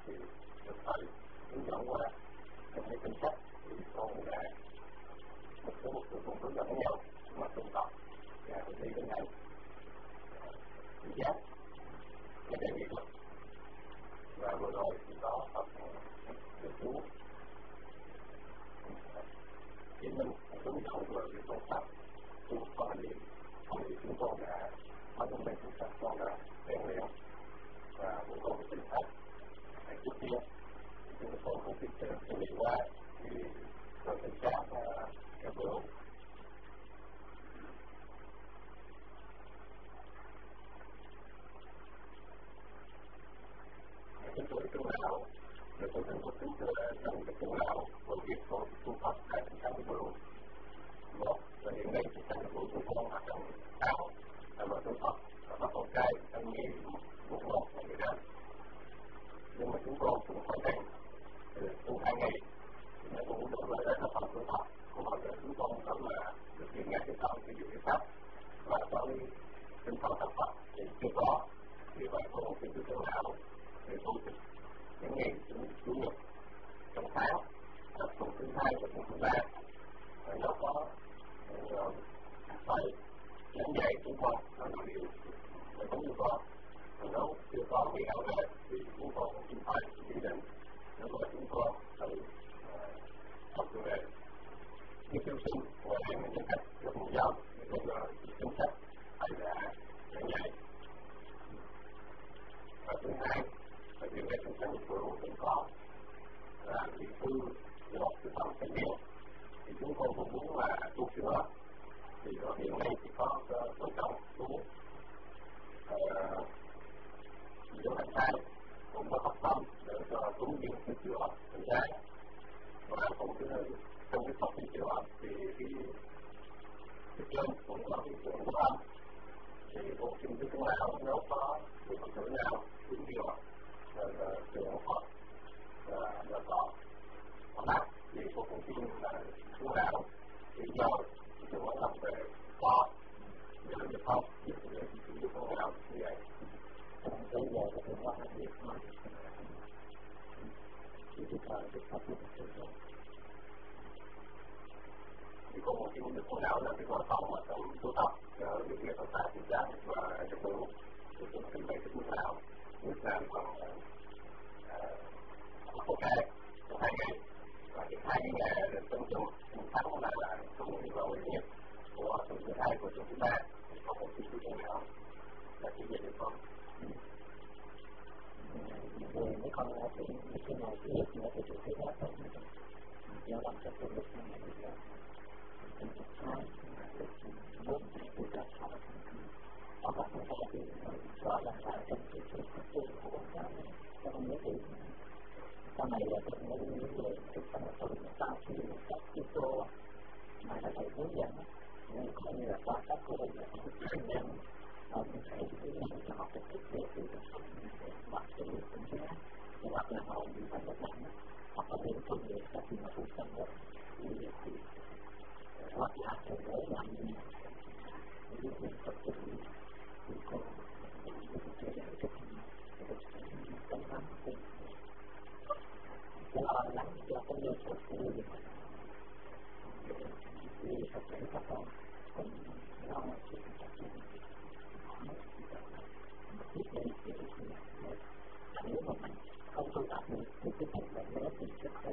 thì được thầy hướng dẫn qua trong cái kinh sách thì con đã một số cùng hướng dẫn nhau mà tu tập và đi đến đây tự giác cái đề nghị lực. Và vừa rồi thì có Phật được chú chỉ minh hướng dẫn về cái công tác tu có niệm thì chúng con đã nói trong đây chúng ta con đã rèn luyện và cũng có cái tinh thần trước tiên chúng tôi cũng biết chuẩn bị qua thì rồi tình trạng cái bữa cái tuổi trung lão rồi tôi cũng có tính trong cái trung lão của việc con tu tập tại trong cái bữa một và hiện nay thì trong cái bữa của con hoạt động cao là tu tập và bắt con trai trong nghề một và người đó. Nhưng mà chúng con cũng phải rằng tu 2 ngày thì nó cũng được là rất là phần tu tập của mọi người. Chúng con đó là được ghi nhận cái tâm cái dự pháp và có tinh thần tập Phật thì chưa có. Vì vậy có một cái tư tưởng nào để tu tập những ngày chủ nhật trong tháng tuần thứ 2 và tuần thứ 3 nó có phải giảng dạy chúng con nó là điều cũng như con. Còn nếu chưa có bị ảo về thì chúng con cũng chỉ phải quy định nếu mà chúng con tự học về những tiêu sinh và những cách của một giáo bây giờ chính sách hay là giảng dạy. Và thứ hai là việc này chúng ta cũng có là việc tu một cái phần cái điều thì chúng con cũng muốn là tu sửa thì hiện nay thì có tôn trọng tu điều hành sai cũng có học tâm để cho đúng những cái chữa thực ra và cũng trong cái học cái chữa thì cái trên cũng có cái chuyện của âm thì cũng xin cái chỗ nào nếu có cái phật tử nào đúng điều trường Phật là có bác thì cũng xin là chỗ nào thì giờ trường nó làm về có nhớ được không thì được chỗ nào như vậy. Bây giờ thì chúng ta phải biết nói thì chúng ta được phát triển thì có một cái mục đích của não là cái hoạt động mà trong tu tập ở những cái tập tại thực giác và trong bữa thì chúng ta phải cái tu não nhất là bằng một cái trong 2 ngày và cái 2 ngày trong tháng là trong những vào nhất của tuần thứ 2 của tuần thứ 3 thì có một cái tu não là chỉ dạy được con. Rồi mấy con là cái này cái ít nữa thì tôi thấy là không do làm cho tôi được này thì là hai bốn thì là sáu hoặc là chúng ta thì rõ ràng là trong cái của con cháu cho con nhớ thì sau này là tôi mới nhớ về cái phần tôi tạo thì các cái cô mà là thầy hướng dẫn nên coi như là qua các cô là hướng dẫn mình thấy cái này cho học được cái thì hoặc cái cũng thế hoặc là họ bị bệnh rất nặng hoặc là những công việc các gì mà không cần được thì hoặc là phải để làm những việc tập trung thì có cái tâm tâm cái lo lắng cho cái việc của người thì thật sự các con cũng lo sự tập trung nếu mà mình không tu tập được thì cái phần bệnh nó thì rất là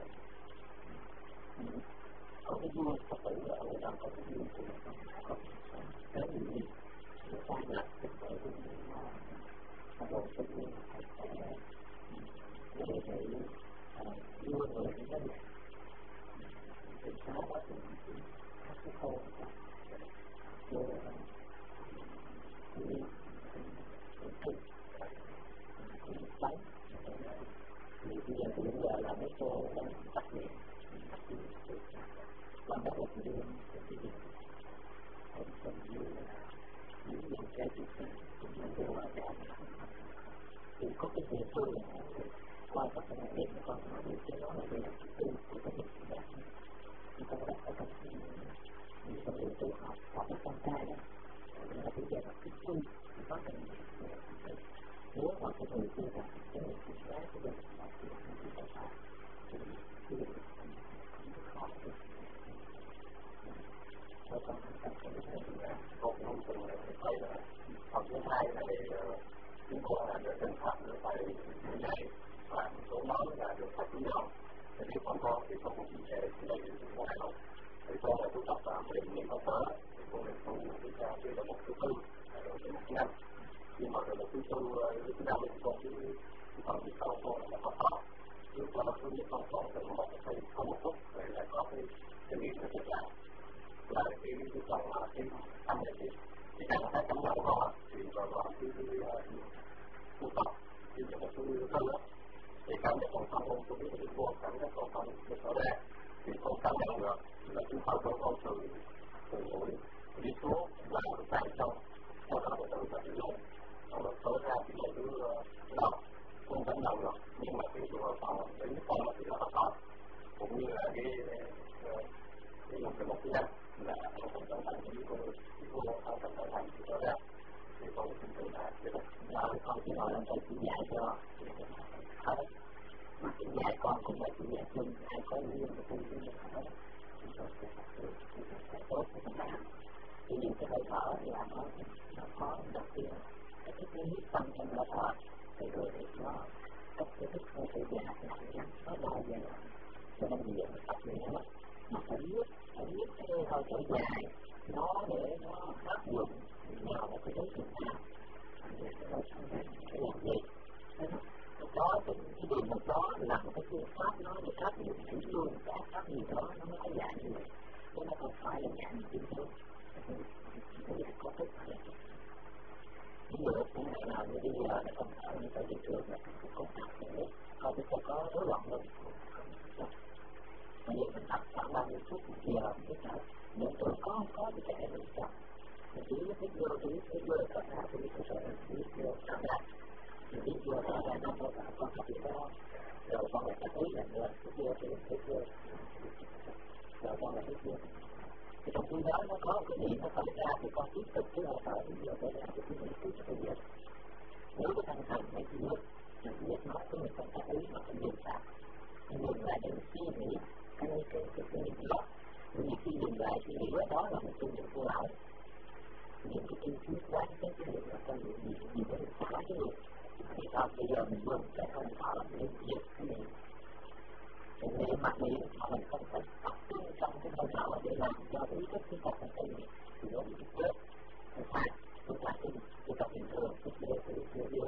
có cái duyên Phật tử ở người ta có cái duyên của nó có cái gì người ta làm cái tội của nó rồi cái duyên để đưa người đến cái này thì sao đó thì các cái khâu rồi bánh thì bây giờ là mấy cô đang tập luyện và bắt đầu đi còn như là những cái gì cũng là đều là đẹp thì có cái gì thôi qua các cái này để con nói được cái đó là về cái tư của cái việc gì đó chúng ta đặt ở trong những cái điều tự học hoặc là con trai đó là bây giờ là cái tư có cái nếu mà cái người tư là cái người tư giá của mình còn cái cầu cô là có to lúc đó tôi biết con con từ một cái không một phút vậy là có cái điểm nó rất là cái phần mà cái tâm này thì các bạn trong đầu họ thì vào cái tu tập thì một cái hơn đó thì cảm giác còn không tôi biết cái vô cảm giác còn không được rõ ràng thì con cảm nhận được là chúng ta có con từ mũi đi xuống và tay trong sau đó từ từ từ lên rồi tối ra thì là cứ đọc không cảm nhận được nhưng mà cái trường hợp đến con thì nó có cũng như là cái một cái danh là không cảm nhận như cô không cảm nhận thì rõ ràng thì con cũng tự là rồi con chỉ nói là thầy chỉ dạy cho hết mà chỉ dạy con cũng là chỉ dạy chung ai có duyên thì cũng duyên hết tốt của chúng ta thì những cái hơi thở là nó khó đặc biệt cái hiếp tâm trong hơi thở thì rồi nó cấp cái thức hơi thở dài nặng nó bao giờ cho nên nhiều tập luyện lắm mà phải biết cái hơi thở dài nó để nó áp dụng vào một cái đối tượng nào để nó cái làm gì đó cái điều một đó là một cái phương pháp nó để áp dụng thủy luôn cả các gì đó nó mới có dạng như vậy chứ nó không phải là dạng như thế nó dạng có thức phải ví dụ cũng ngày nào như bây giờ là con thở như tới thị trường là cũng có tập để coi cái có rối loạn luôn mà nếu mình tập khoảng 30 phút một giờ cái nào những tuổi có thì chạy được tập mình chỉ biết vô thì vô thở ra thì biết thở ra thì biết vô thở ra thì biết vô thở ra nó có cả con tập đó rồi con lại tập ý là nữa biết vô thì biết vô rồi con lại biết vô thì trong khi đó nó có một cái điểm nó khởi ra thì con tiếp tục cứ hơi thở ví dụ khởi ra thì cái mình cứ phải dịch nếu cái thanh thành này chỉ biết nói cái mình không tập ý mà không dừng lại mình dừng lại để mình suy nghĩ cái đó nhưng khi dừng lại suy nghĩ đó là một cái điều của lão những cái chi tiết quá cái điều là con gì có thể xả cái điều thì sao bây giờ mình dùng cái hơi thở để diệt cái điều thì mặt miệng mà mình không phải tập trung trong cái hơi thở để làm cho cái ý thức chúng ta không thể thì nó bị chết người ta chúng ta bình thường cái điều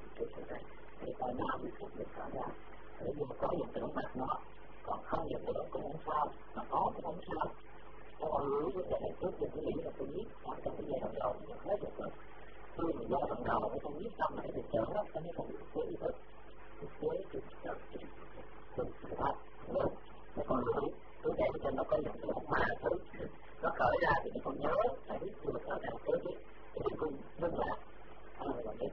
thì tại nào bị không được thở ra bởi vì có hiện tượng mặt nó còn không hiện tượng cũng không sao mà có cũng không sao nó còn lưu với cái trước thì cái nghĩ là tôi biết trong cái giai đoạn đầu nó hết được rồi khi mà giai đoạn đầu nó không biết tâm này thì trở lắm nó mới còn cái ý thức cái thật luôn nó còn lưu cứ để cho nó có hiện tượng mà thứ nó khởi ra thì nó còn nhớ phải biết chưa khởi ra tới cái cung rất là là cái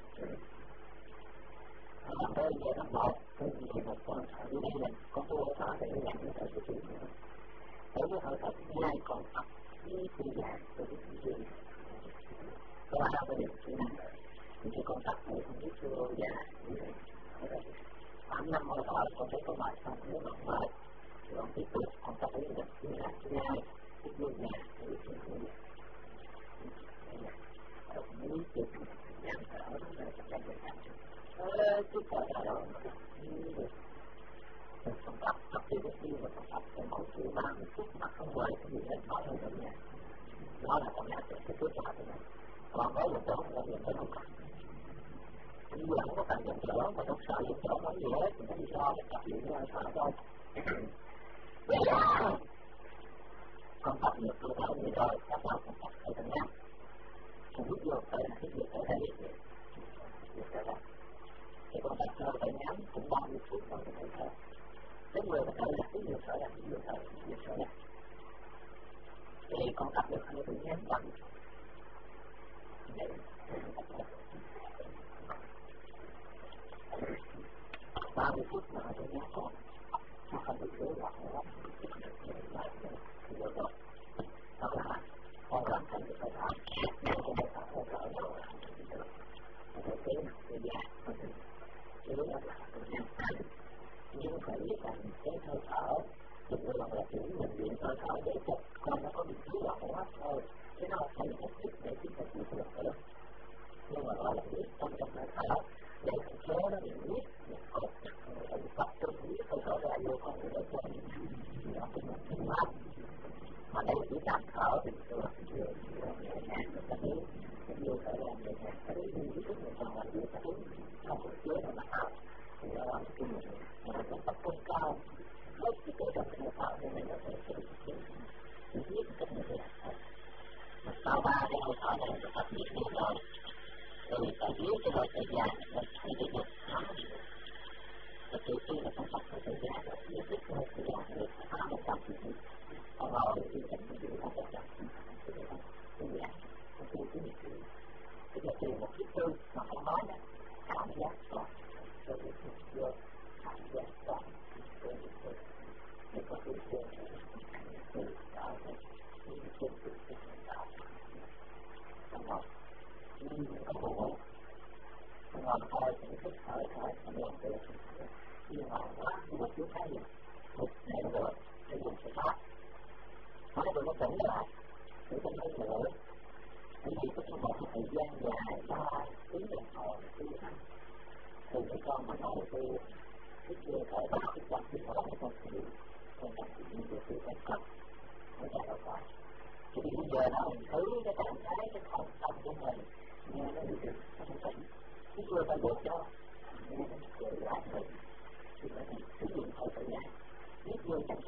làm tới giai đoạn một thì một con thở như đây là có cái hơi thở để làm cái thở của chúng đối với hơi thở thứ hai còn tập với thư giãn của cái thị trường có ai có được kỹ năng thì cái con tập này không biết chưa dài như vậy khoảng 5 hơi thở con thấy có bài xong nếu bạn mệt thì con tiếp tục con tập với được thứ hai cái luôn nhà cái thư giãn muốn được giảm thở nó là cái chút thở ra đó con tập thì cái gì mà con tập thì mỗi thứ 30 phút mà không quay thì gì hết nói hơn nữa đó là con nhạc cái chút thở này còn có một chỗ là mình phải không cần ví dụ không có cần dùng chỗ mà không sợ dùng chỗ không gì hết thì nó đi so cái tập luyện hơi thở thôi con tập được cơ thể như rồi các bạn con tập hơi thở ngắn không biết vô phải là cái việc thở ra việc thở ra thì con tập hơi thở ngắn cũng 30 phút rồi có thể thở cái người có thể là cái việc thở ra việc thở ra thì con tập được hơi thở ngắn bằng để 30 phút mà hơi thở ngắn còn nó không bị rối loạn nữa thì được rồi đó là con làm thành cái hơi thở nếu con hơi thở rồi có thể kế nào về dài hơn chứ đó là ngắn nhưng phải biết rằng cái hơi thở thực sự là chỉ mình luyện hơi thở để cho con nó có bị rối loạn hô hấp thôi chứ nó không phải là thích để chúng ta chịu được nữa nhưng mà gọi là biết trong hơi thở để thành phố nó bị biết một cột phải tập trung biết hơi thở ra vô con người cho nó cũng là phương pháp mà đây chỉ tạm thở thì tôi là nhẹ nhàng người ta biết vô thở ra nhẹ nhàng cái ý thức mình còn là vô thở không có chứa vào mặt mà nó tập trung cao với cái tự động của tạo cho mình có thể sự biết cách như thế này. Mà sau 3 cái hơi thở này nó tập biết nhiều rồi, rồi ta biết cái hơi thở dài nó thấy được một tháng. Và từ khi mà chúng ta có thời gian là biết cái hơi thở dài được phá một trăm thì còn rồi thì chúng ta sẽ không có chắc cái gì ạ. Thì là một cái tư mà không nói đó, cảm giác toàn rồi thì vô cảm giác toàn rồi thì có cái tư từ tạo ra những cái tư tạo xong rồi nhưng có bộ xong rồi thôi thì thích thở thôi xong rồi từ nhưng mà quá một chút cái gì một này nó được để dùng sự phát nói tôi nó tỉnh lại để tôi thấy nữa bởi vì có trong một thời gian dài 3 tiếng đồng hồ tu hành thì cái con mà ngồi tu cái kia cỡ 3% thì có một con sự con cảm thấy như sự thành thật nó ra đâu phải thì bây giờ nó mình thấy cái trạng thái cái không tâm của mình nghe nó bị được không tỉnh cái chưa phải được cho nghe nó cười lại mình thì mình sử dụng hơi thời gian biết vô chẳng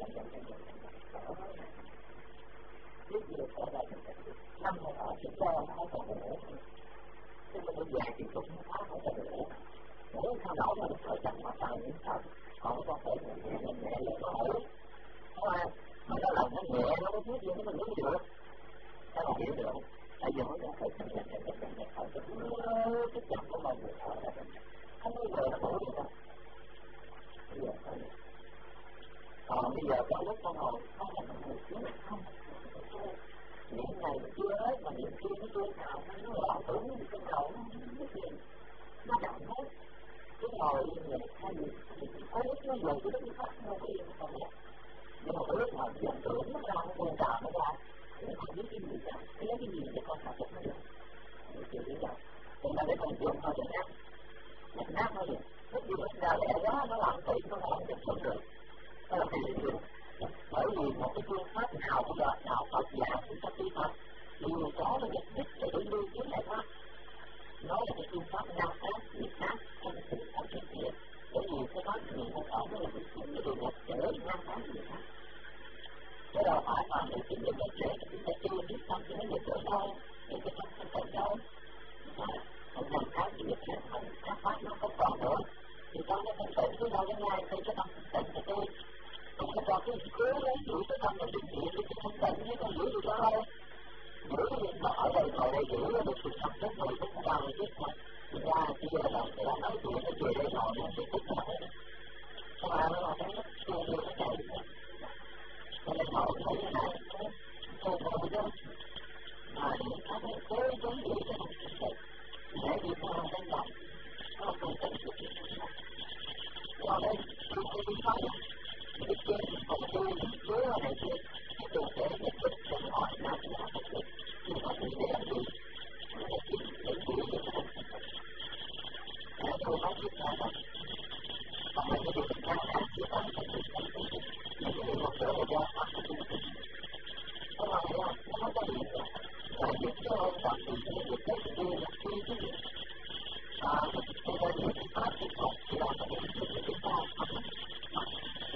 biết vô thở ra năm hơi thở chúng ta không còn nữa chứ mà bây giờ thì cũng không còn nữa mỗi sao đổ mà thở chậm mà sao những sao còn có thể nhẹ nhẹ nó ổn mà nó làm nó nhẹ nó có biết gì nó mới được sao mà hiểu được tại vì mỗi lần thở chậm thở cái chậm của mình được thở ra không bao giờ nó đủ được đâu còn bây giờ có lúc con ngồi không là mình ngồi xuống không niệm này chưa hết mà niệm kia nó chưa nào nó loạn tưởng thì cái đầu nó động hết cái ngồi yên hay gì có lúc nó dùng cái lúc khác nó yên không biết nhưng mà có lúc mà dần tưởng nó ra nó buồn trào nó ra thì nó không biết cái gì cả cái lấy cái gì để con sản xuất nó được thì chưa biết đâu thì mà để con dùng thôi để nát thôi vậy lúc gì nó ra lẻ quá nó làm tị nó làm được không được nó là cái gì bởi vì một cái phương pháp nào cũng là đạo Phật giáo cũng có phương pháp đều có cái mục đích để lưu giữ lại pháp nó là cái phương pháp nam pháp việt nam trong sự phát triển kia bởi vì cái pháp người ta ở nó là cái điều nhập trở nam pháp việt nam cái đầu phải mà người chính được nhập trở chúng ta chưa biết tâm thì nó nhập trở đâu những cái tâm không còn đâu không làm cái gì nhập trở không các pháp nó không còn nữa thì con nó không tỉnh với nhau với nhau thì cái tâm tỉnh thì tôi không có cho cái cố lấy giữ cái tâm này định nghĩa cái không tỉnh với con giữ được cho đâu giữ cái điện thoại ở đây ngồi đây giữ được sự tập kết người cũng không bao nhiêu mà thì ra kia là nói chuyện cái chuyện đây ngồi nó sẽ thích nào hết các bạn nó thấy nó chưa được cái này cho nên ngồi thấy cái này tôi ngồi đó mà những cái này cố lấy giữ cái không tỉnh để đi qua cái lòng nó không tỉnh được do đây tôi đi nói cái chuyện còn tôi chứa này kia cái tôi sẽ nhận thức cho hỏi nào thì nó thật sự thì có thể để làm gì để giữ được cái này tôi nói chuyện là còn mấy cái điều khác khác thì có thể những cái điều một số người do phát cái chuyện nó nói là nó không có gì là những cái ông tập thì những cái cái gì là cái gì tôi nói những cái pháp thì không thì là cái gì chúng ta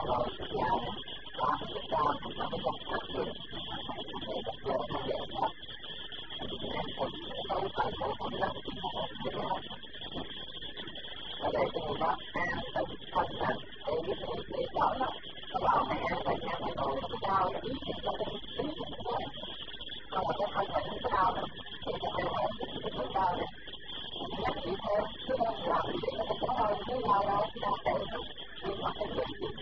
rồi thực ra qua cái cho chúng ta mới không phát hiện để tập trung vào giải pháp đâu phải khổ không đâu ở đây cái người đó ăn tự thân là để biết để đó nó bảo mày ăn vậy nha mày ngồi nó cao ý cho nó ý còn mà cái thân mình không cao đâu thì cái này là cái cao này nhắc chị thêm chứ không làm gì nó không có đâu chứ nào đâu chứ đâu tệ đâu nhưng mà cái việc gì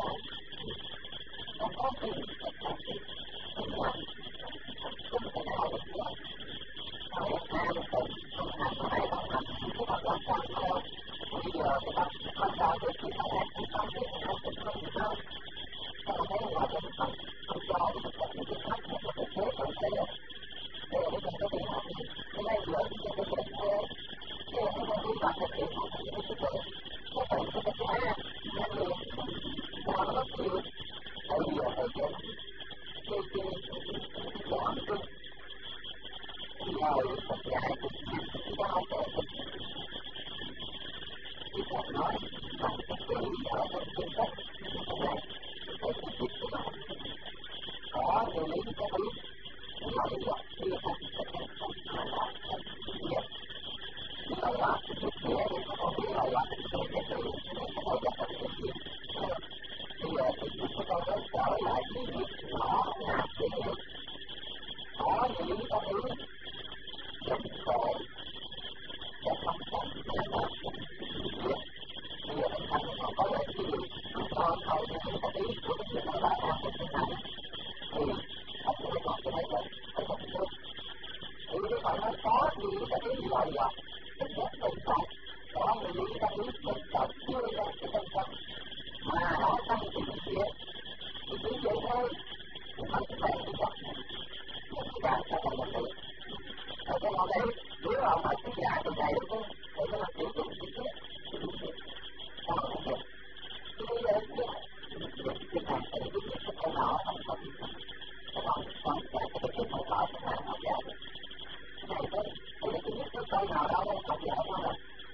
nó có gì không thể nào được nữa nói ăn tự không làm phải không làm cái đó là sao thôi bây giờ cái đó không sao được thì phải ăn cũng không biết là cũng không được đâu còn thấy là mình không cho được những cái khác một cái thế còn thế đây là cái cái việc học cái này là cái việc thế cái này là cái bạn thực hiện một cái việc cái phần cái thứ hai là gì là nó chịu bây giờ phải cái giảm cái lời Phật dạy cái đau khổ thì Phật nói bằng cái chữ ở trong kinh sách này cái việc của nó có người lý có biết lợi lợi đi thành cái không phải là việc lợi lợi cái việc nghĩa thì nó không biết lợi lợi cái chữ cái lợi lợi cái việc bây giờ thì chúng ta có trở lại cái việc nó là cái việc có người lý có biết rất khổ sẽ không thành ra là việc bây giờ mình thành có lợi cái gì còn không thì chúng ta biết của cái chuyện nó là làm được cái này thì không thể còn cái này là phải không được thì cái phải nói có gì là cái gì lợi lợi cái nhất mình phải có người lý ta biết mình phải chưa ra cái tâm tâm mà nó tăng cái việc thì chỉ vậy thôi thì không phải cái vật một cái bạn ta không được ở cái ngọn đấy nếu mà phải cái giải từ này được thì nó là tiểu dụng cái chết thì đúng được sao không được thì bây giờ cái này phải biết cái con nào không có gì còn cái không có cái này không giải được cái này thôi thì cái biết cái con nào đâu không giải đâu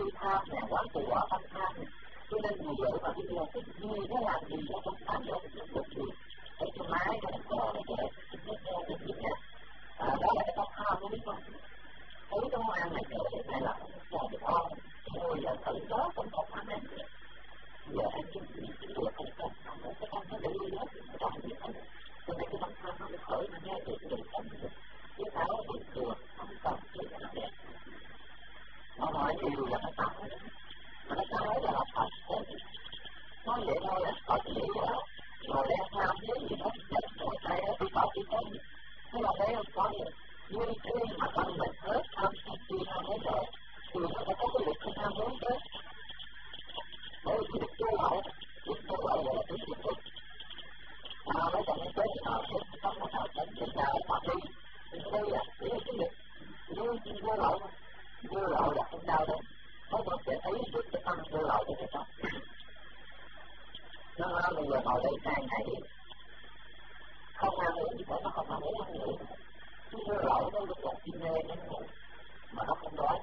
tham nè, quán từ bỏ tâm tham nè. Cho nên vì vậy mà bây giờ cái gì nó làm gì nó không phán được được gì. Cái máy cái cò này kìa, cái gì nè. Đó là cái tâm tham của biết không? Thấy cái món ăn này kìa, này là một cái con. Rồi giờ thử đó cũng không ăn ăn kìa. Giờ ăn cái gì được cái con nó để đi hết, nó làm gì hết. Cho nên cái tâm tham nó mới khởi nó nghe được được tâm được. Cái áo bình thường, không cần cái nó đẹp. Nó nói nhiều là nó tao đó. Mà nó tao là nó thật thế. Nói vậy thôi á, có gì đó. Rồi đang làm cái gì đó, rồi tay đó bị tao bị thế. Thế là thấy không, có gì. Nhưng khi mà tâm mình hết tham chi tham hết rồi, thì nó sẽ có cái lực không tham muốn tới. Bởi vì cái tu lậu là cái gì đó. Mấy chồng nó chết thì họ sẽ không có nào đến để ra họ đi. Thì đây là cái lực. Vô lậu là không đau đâu. Có thể sẽ thấy được cái tâm vô lậu của cái tâm. Nó nói bây giờ ngồi đây sang ngày không ăn uống gì cả, nó không ăn uống ăn ngủ. Cái vô lậu nó lúc là chi mê nó ngủ. Mà nó không đói.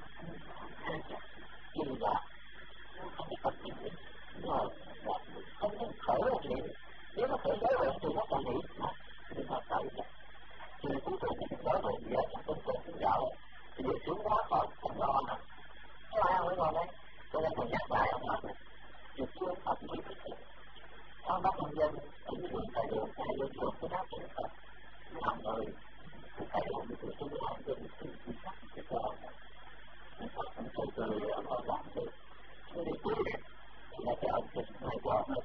Vì là nó không có tập gì. Rồi không có khởi một niệm. Nếu nó khởi đối lượng thì nó còn nghĩ thì nó xảy ra. Thì cuối cùng thì đối lượng gì hết, không có cái gạo. Thì điều xuống quá thôi, không lo nè. Có ai không có đây? Cho nên mình nhắc lại ông Phật này. Thì chưa Phật như thế này. Con bác nhân dân, ở dưới đường thầy đường cái đó cũng Phật. Làm người, thầy đường thì tôi làm dân, thì sắc cái con. Nên Phật cũng từ ông Phật làm được. Nó đi cuối này, thì là cái ông kinh này của ông ấy.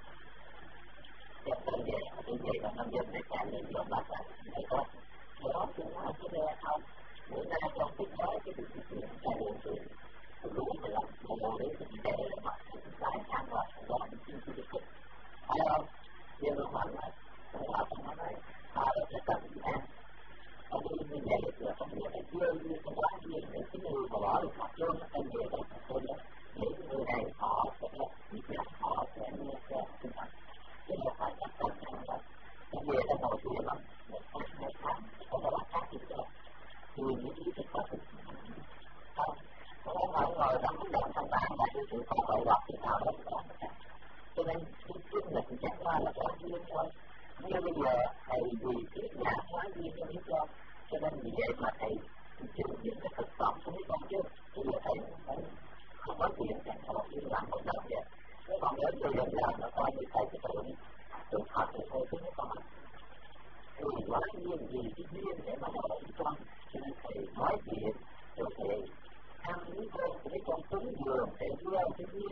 Chắc tôi về là nhân dân để chạy lên dọn bác lại. Thầy con, thầy đó tôi nói cái nghe không. Bữa nay trong cái nói cái việc chạy đường thì đủ mà làm một để mình để mặt lại thẳng vào đó mình chưa được thích. Thấy không? Giờ nó hỏi là nó nói là cái cần ăn. Ở đây như vậy là không biết là chưa như cái quá gì để cái người mà bỏ được mặt vô nó tên về đó tôi đó. Những người này họ sẽ họ sẽ nghe theo cái mặt. Chứ không phải là cần ăn đâu. Cái về nó ngồi kia lắm. 1 tháng, 2 tháng, không có bắt khác gì đâu. Thì những cái thức đó không. Không phải ngồi trong cái đoạn thằng bạn là cái sự có tội hoặc thì nào đó cũng không có. Cho nên cái lịch chắc qua là có duyên thôi. Như bây giờ thầy vì cái nhà hóa duyên cho mấy con. Cho nên vì vậy mà thầy chịu những cái thực phẩm của mấy con chứ. Bây giờ thầy không có chuyện chẳng có chuyện làm một đồng vậy. Mấy con đến từ dần làm nó coi như thầy cái tự thật thì thôi chứ mấy con ạ. Thì hóa duyên vì cái duyên để mà nói với con. Cho nên thầy nói chuyện rồi thầy ăn với con thì mấy con cúng dường để gieo cái duyên.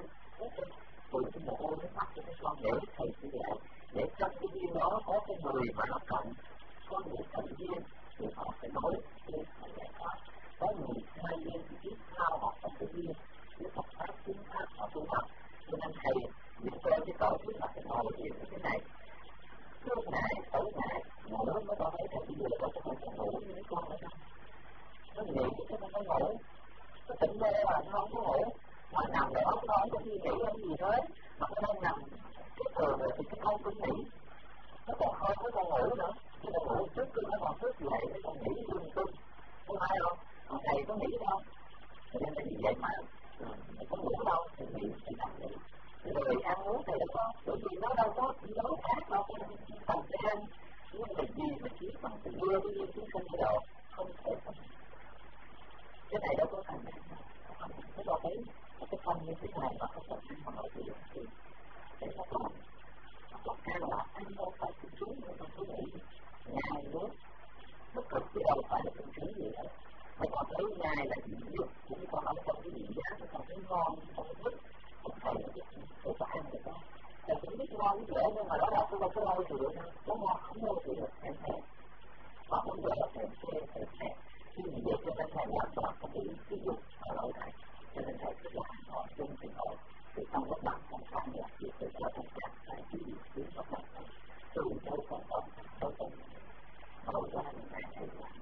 Từ cái mồ hôi nó mắt cho mấy con để thầy như vậy. Để trong cái duyên đó có cái người mà nó cộng, có người cộng duyên thì họ phải nói cái giải pháp. Có người hai duyên thì biết sao họ không cái duyên. Cái Phật pháp, chính pháp, họ tu học. Cho nên thầy những cái tội trước mặt cái ngồi chuyện như thế này. Suốt ngày, tối ngày, ngủ mấy con thấy thầy bây giờ có cái phần ngủ như mấy con ở trong. Nó nghĩ cái nó ngủ. Nó tỉnh ra là nó không có ngủ. Mà nằm đó nó không có suy nghĩ làm gì hết. Mà nó đang nằm cái thường rồi thì cái không cũng nghĩ. Nó còn hơn với con ngủ nữa. Cái con ngủ trước khi nó còn thức dậy nó còn nghĩ lung tung. Không ai đâu. Còn thầy có nghĩ đâu. Cho nên là vì vậy mà thầy có ngủ đâu thì nghĩ thì nằm đi. Rồi ăn uống thì đâu có. Bởi vì nó đâu có nấu khác đâu. Cần phải ăn. Nhưng mà gì mà chỉ bằng tự đưa cái viên chúng sinh đồ. Không thể không. Cái này đâu có thành này. Thế có thấy cái tâm như thế này mà không có ăn mà nói gì thì để nó còn ăn là ăn đâu phải tự chú mà không có nghĩ nhai nước bất cực chứ đâu phải là tự chú gì hết. Mà còn thấy nhai là gì nước cũng còn không có cái gì giá mà còn thấy ngon không có thích không thấy là tôi có ăn được không. Thầy cũng biết ngon dễ nhưng mà đó là tôi đâu có lâu thì được có ngon không lâu thì được em thèm mà không dễ thèm thèm khi vì vậy cho nên thầy hoàn toàn không bị sử dụng ở lâu này. Cho nên thầy cứ làm họ chung thì họ thì không có bằng không khăn là chỉ tự cho tất cả phải chỉ biết có bằng từ đâu còn đâu còn đâu ra những cái thầy làm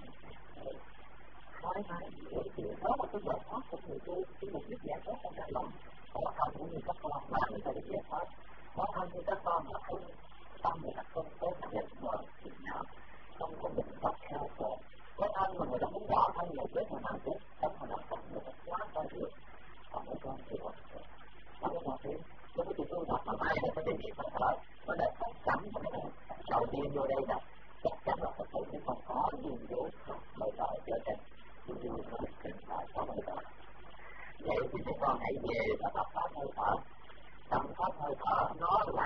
nói thì đó là cái giải pháp của người tu cái mục đích giải thoát trong cái lòng khó khăn cũng như các con mà người ta được giải thoát khó khăn như các con mà không tâm người ta không tốt là nhận mở thì nào hãy về và tập pháp hơi thở. Tập pháp hơi thở nó là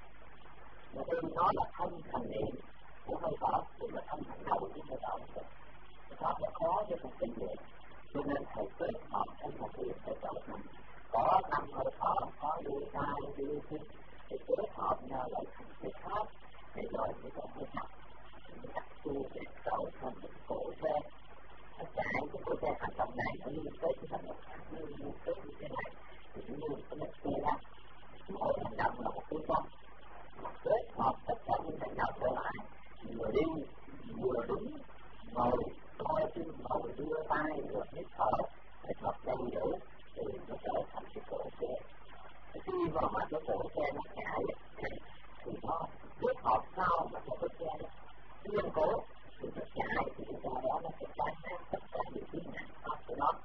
thân thành niệm của hơi thở, tức là thân thành đầu của hơi thở. Pháp là khó cho một kinh nghiệm, cho nên thầy kết hợp trong một việc để trở thành có 5 hơi thở, có đưa tay, đưa chân, thì kết hợp nhau lại thành cái pháp, để rồi mới còn mới học. Đặt tu để trở thành một cổ xe, nó chạy cái cổ xe hành động này, nó liên kết với hành động khác, nó liên kết như thế này, thì nó như cái đất xe đó. Mỗi hành động là một cái tâm, kết hợp tất cả những hành động trở lại, vừa đi, vừa đứng, ngồi, coi chân, ngồi đưa tay, rồi hít thở, kết hợp đầy đủ, thì nó trở thành cái cổ xe. Khi mà cái cổ xe nó chạy, thì nó kết hợp sau mà cái cổ xe nó kiên cố, thì nó chạy, thì cái đó nó sẽ tan nát tất cả những cái nạn pháp của nó.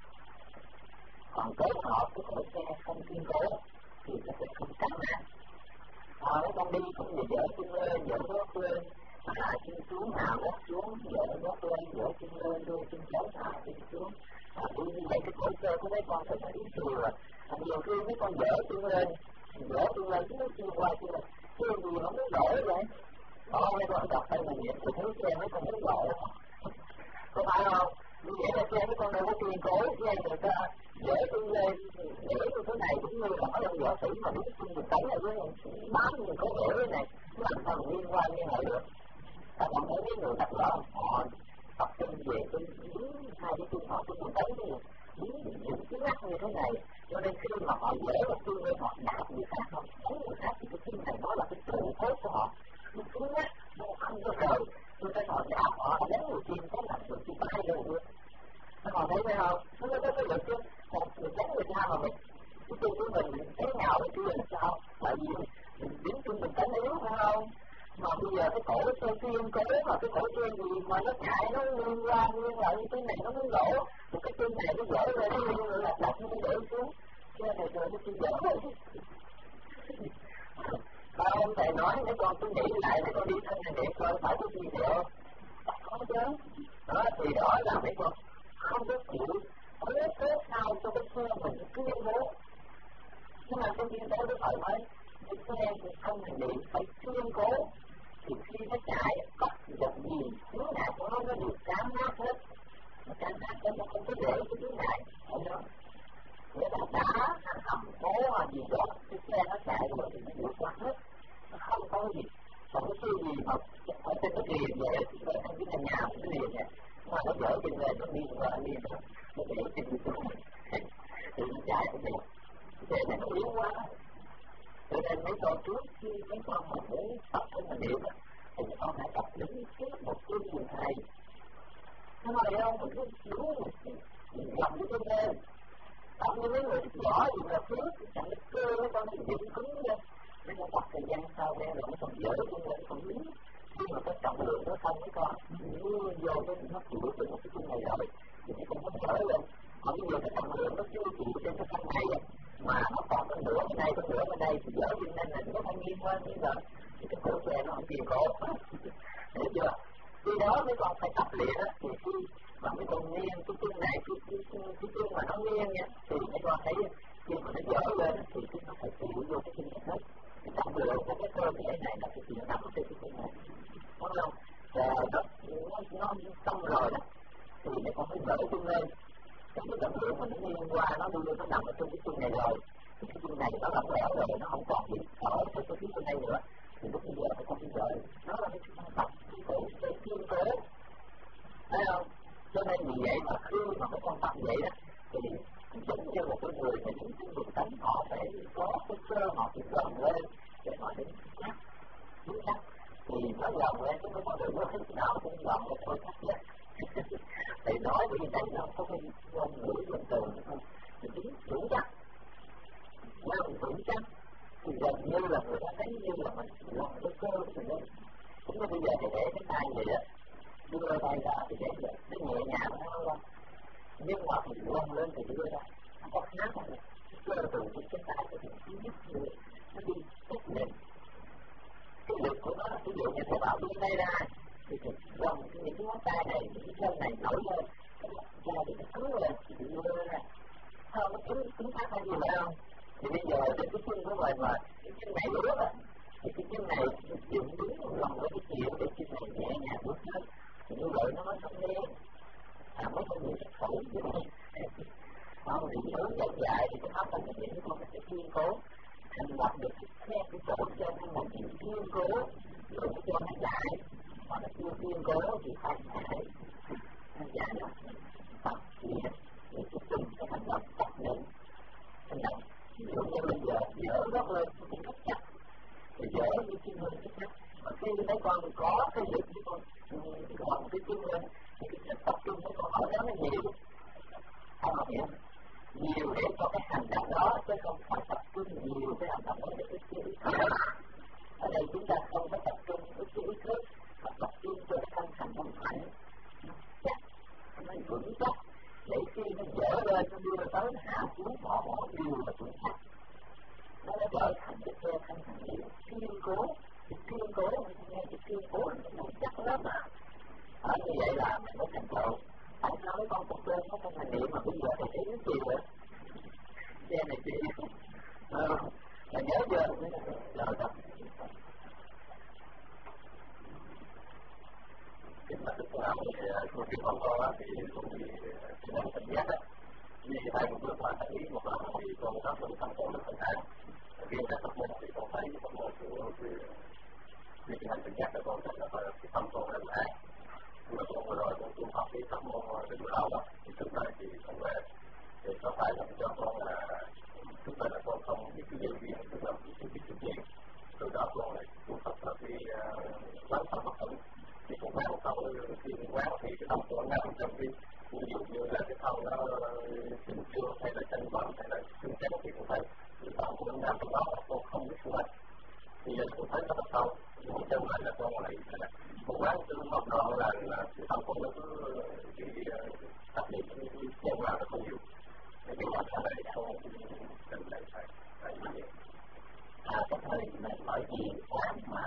Còn kết hợp cái cổ xe không kiên cố, thì nó sẽ không tan nát. Nó con đi cũng như dở chân lên, dở gót lên, hạ chân xuống, hạ gót xuống, dở gót lên, dở chân lên, đưa chân xuống, hạ chân xuống. Đi như vậy cái cổ xe của mấy con phải đi thừa. Nhiều khi mấy con dở chân lên chứ nó chưa qua chưa là chưa gì nó muốn đổi vậy. Mấy con đọc tay mình nhìn thì thấy xe mấy con muốn đổi. Có phải không? Như vậy là xe mấy con đâu có kiên cố, xe người ta dở chân lên, dở như thế này cũng như là mấy ông võ sĩ mà đứng trên đường cánh này với bám như có dở thế này, nó làm sao liên quan như vậy được. Ta còn thấy mấy người tập võ, họ tập trung về cái đứng hai cái chân họ trên đường cánh như những cái ngắt như thế này, cho nên khi mà họ dễ một chân lên họ đạp người khác, họ đánh người khác thì cái chân này nó là cái trụ cốt của họ, nó cứng ngắt, nó không có rời, cho nên họ đạp họ đánh người kia có làm được cái tay đâu được. Các bạn thấy không? Nó có cái lực chứ, một người đánh người ta mà mình cái chân của mình thấy nào cái kia là sao? Tại vì mình đứng chân mình đánh yếu phải không? Mà bây giờ cái cổ tôi kiên cố mà cái cổ kia gì mà nó chạy nó liên quan nguyên lại như thế này nó muốn đổ, một cái chân này nó dở lên nó liên là đặt nó để xuống, cái này rồi nó chỉ dở lên. Ông thầy nói mấy con cứ nghĩ lại mấy con đi thân này đẹp coi phải có gì đẹp không chứ? Đó thì đó là mấy con không có chịu lấy kết sao cho cái xe mình kiên cố. Nhưng mà cái kiên cố nó phải mấy cái xe thì không thành điện phải kiên cố. Thì khi nó chạy bắt được gì thứ nào của nó được cán nát hết, mà cán nát hết nó không có để cái thứ này ở đó. Nghĩa là đá, hầm hố hoặc gì đó, cái xe nó chạy rồi thì nó vượt qua hết, nó không có gì. Còn cái xe gì mà ở trên cái liền vậy thì ở trong cái nhà của cái liền này, mà nó dở trên lên nó điên qua điên rồi, nó để trên cái chỗ này, thì nó chạy cũng được. Cái xe này nó yếu quá. Cho nên mấy con trước khi mấy con mà muốn tập cái mình điệu đó, thì mấy con phải tập đứng trước một cái người thầy. Nó nói không, mình cứ đứng mình gầm cái chân lên. Tập như mấy người võ gì là trước, chẳng cái cơ mấy con nó dựng cứng lên. Mấy con tập thời gian sau đây rồi mấy con dở chân lên, mấy con đứng. Khi mà cái trọng lượng nó không mấy con mưa vô cái nó chịu được một cái chân này rồi, thì mấy con nó dở lên. Còn bây giờ cái trọng lượng nó chưa chịu trên cái thân này mà nó còn cái nửa bên đây thì dở chân lên là nó không nghiêng hơn như vậy. Thì cái cổ xe nó không kiên cố. Hiểu chưa? Khi đó mấy con phải tập luyện á, thì khi mà mấy con nghiêng cái chân này, cái chân mà nó nghiêng nha, thì mấy con thấy khi mà nó dở lên thì nó phải chịu vô cái chân này hết. Cái trọng lượng của cái cơ thể này là cái chuyện nằm trên cái chân này. Đúng không? Rồi nó xong rồi đó, thì mấy con phải dở chân lên. Cái trọng lượng mà nó nghiêng qua, nó đưa nó nằm ở trên cái chân này rồi. Cái chân này nó lỏng lẻo rồi, nó không còn bị thở trên cái chân này nữa. Thì lúc bây giờ phải không đi dở. Nó là cái tập cái cổ cái kiên cố. Thấy không? Cho nên vì vậy mà khi mà mấy con tập vậy đó, thì giống như một cái người mà đứng trên đường cánh, họ phải có cái cơ họ phải gồng lên để họ đứng chắc. Thì nó gồng lên chứ không có được lúc nào cũng gồng lên thôi chắc chứ. Thì nói vì đây nó không có cái ngôn ngữ bình thường thôi. Thì đứng vững chắc. Vững chắc. Thì gần như là người ta thấy như là mình gồng cái cơ của mình lên. Cũng như bây giờ thì để cái tay vậy đó, đưa tay ra thì để vậy, nó nhẹ nhàng nó không. Nhưng mà mình gồng lên thì đưa ra, nó có khác không? Cơ từ cái tay của mình nhấc được, nó đi tốt lên. Cái lực của nó, ví dụ như thầy bảo đưa tay ra, thì gồng những cái ngón tay này, những cái chân này nổi lên, ra thì nó cứng lên, thì đưa ra. Nó cứng cứng thắt hay gì phải không? Thì bây giờ trên cái chân của mình mà cái chân này ướt á, thì cái chân này dựng đúng lòng với cái chiều để chân này nhẹ nhàng bước lên, thì như vậy nó mới không đen, mới không bị sạch khẩu như vậy. Không, thì hướng dẫn dạy thì cái pháp là những con sẽ kiên cố, thành lập được cái chỗ cho một chuyện kiên cố, rồi cho nó dạy, mà nó chưa kiên cố thì phải dạy nó tập luyện để cho từng cái hành động tập luyện. Hành động ví dụ như bây giờ dở gót lên cũng rất chắc, rồi dở như chân lên rất chắc, mà khi mấy con có cái lực với con gọn cái chân lên thì cái tập trung của con ở đó nó nhiều, không học hiểu nhiều để cho cái hành động đó, chứ không phải tập trung nhiều cái hành động đó để ức chế ý thức. Ở đây chúng ta không có tập trung ức chế ý thức, mà tập trung cho cái thân hành động mạnh, nó chắc, nó vững chắc, để khi nó dở lên, nó đưa tới hạ xuống bỏ đều là vững chắc. Nó trở thành cái cơ thân hành động kiên cố, nghe cái kiên cố nó chắc lắm mà. Như vậy là mình mới thành tựu. Tại sao mấy con cục lên nó không hành niệm mà bây giờ thì thấy nó chiều rồi? Xe này chị là nhớ chưa? Rồi đó. Cái mà thực làm thì cái con thì cũng bị cái cảm giác á. Như thầy cũng vừa qua thấy một lần thì con rất là tâm hồn rất là an. Riêng các tập môn thì con thấy tập môn của cái hành tự giác của con rất là cái tâm hồn rất là an. Nhưng mà con vừa rồi con cũng học cái tập môn định đạo đó, thì trước đây thì con về thì có phải là cho con là trước đây là con không biết cái điều gì, tức là cái chuyện gì. Từ đó con lại cũng học là cái quán tâm bất tận. Thì con quán một câu khi quán thì cái tâm của nằm trong cái ví dụ như là cái thân nó tình chưa hay là chân bẩn hay là xương chén thì cũng phải cái tâm của nó nằm trong đó, con không biết xung quanh. Thì giờ con thấy nó rất sâu, nhưng mà chân lại là con lại con quán từ một đoạn là cái tâm của nó cứ tập luyện cái chân là nó không nhiều. Thì cái đoạn sau này không cần phải như vậy. Cái thời mình hỏi gì quán mà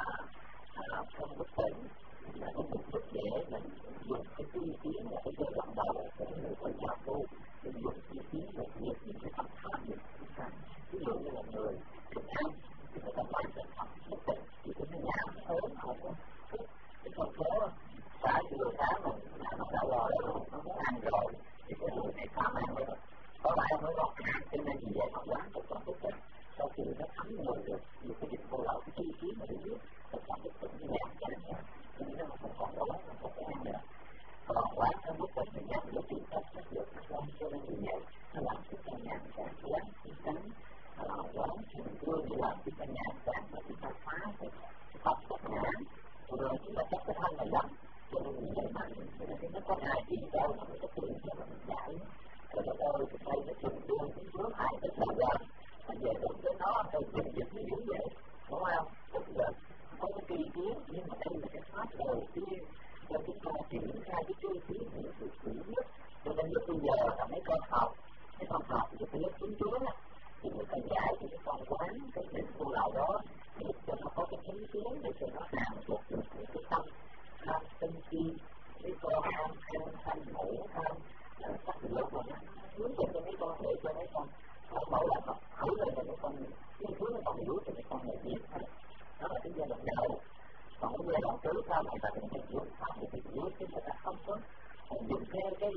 không bất tỉnh là cái mục đích để mình dùng cái tư kiến là cái giai đoạn đầu của người con nhà tu, mình dùng tư kiến để diệt những cái tâm tham của chúng ta. Ví dụ như là người thực ăn thì người ta phải thực phẩm bất tỉnh thì cái nhà ốm không có thích cái con phố xã vừa sáng mình nó đã lo rồi, nó muốn ăn rồi thì cái người này tham ăn rồi, có lại mới có ăn, cho nên vì vậy mà quán thực phẩm bất tỉnh. Sau khi nó thấm người được nhiều cái dịch vô lậu cái chi phí mà để biết thực phẩm bất tỉnh nhẹ nhàng, cho nên nó không còn đói, không còn ăn nữa. Còn quán nó bất tỉnh thì nhắc để tìm cách nó được nó không, cho nên vì vậy nó làm cho ta nhàn chán, quán chúng ta quán thường vương để làm cho ta nhàn chán và chúng ta phá cái tập bất nhãn, rồi chúng ta chấp cái thân này lắm, cho nên vì vậy mà nó có ai chỉ đâu mà nó có tiền cho mình giải. Rồi nó ơi, thì đây nó thường vương cái hướng hại cái thời gian về đụng tới nó thì dịch nó dữ vậy, đúng không? Tức là không có kỳ kiến, nhưng mà đây là cái pháp đầu tiên cho chúng ta triển khai cái kỳ kiến những sự kỹ nhất. Cho nên lúc bây giờ là mấy con học thì cái lớp chính chúa á, thì người ta dạy cho cái con quán cái định vô lậu đó để cho nó có cái chính kiến, để cho nó hàm thuộc được những cái tâm tham tinh chi, cái con tham ngủ, tham sắc dục mà nó hướng dẫn cho mấy con để cho mấy con mỗi lần học thử lên cho mấy con cái thứ nó còn yếu thì mấy con này biết thôi. Đó là cái giai đoạn đầu. Còn cái giai đoạn thứ sau này là mình dùng pháp để mình yếu chứ người ta không có dùng cái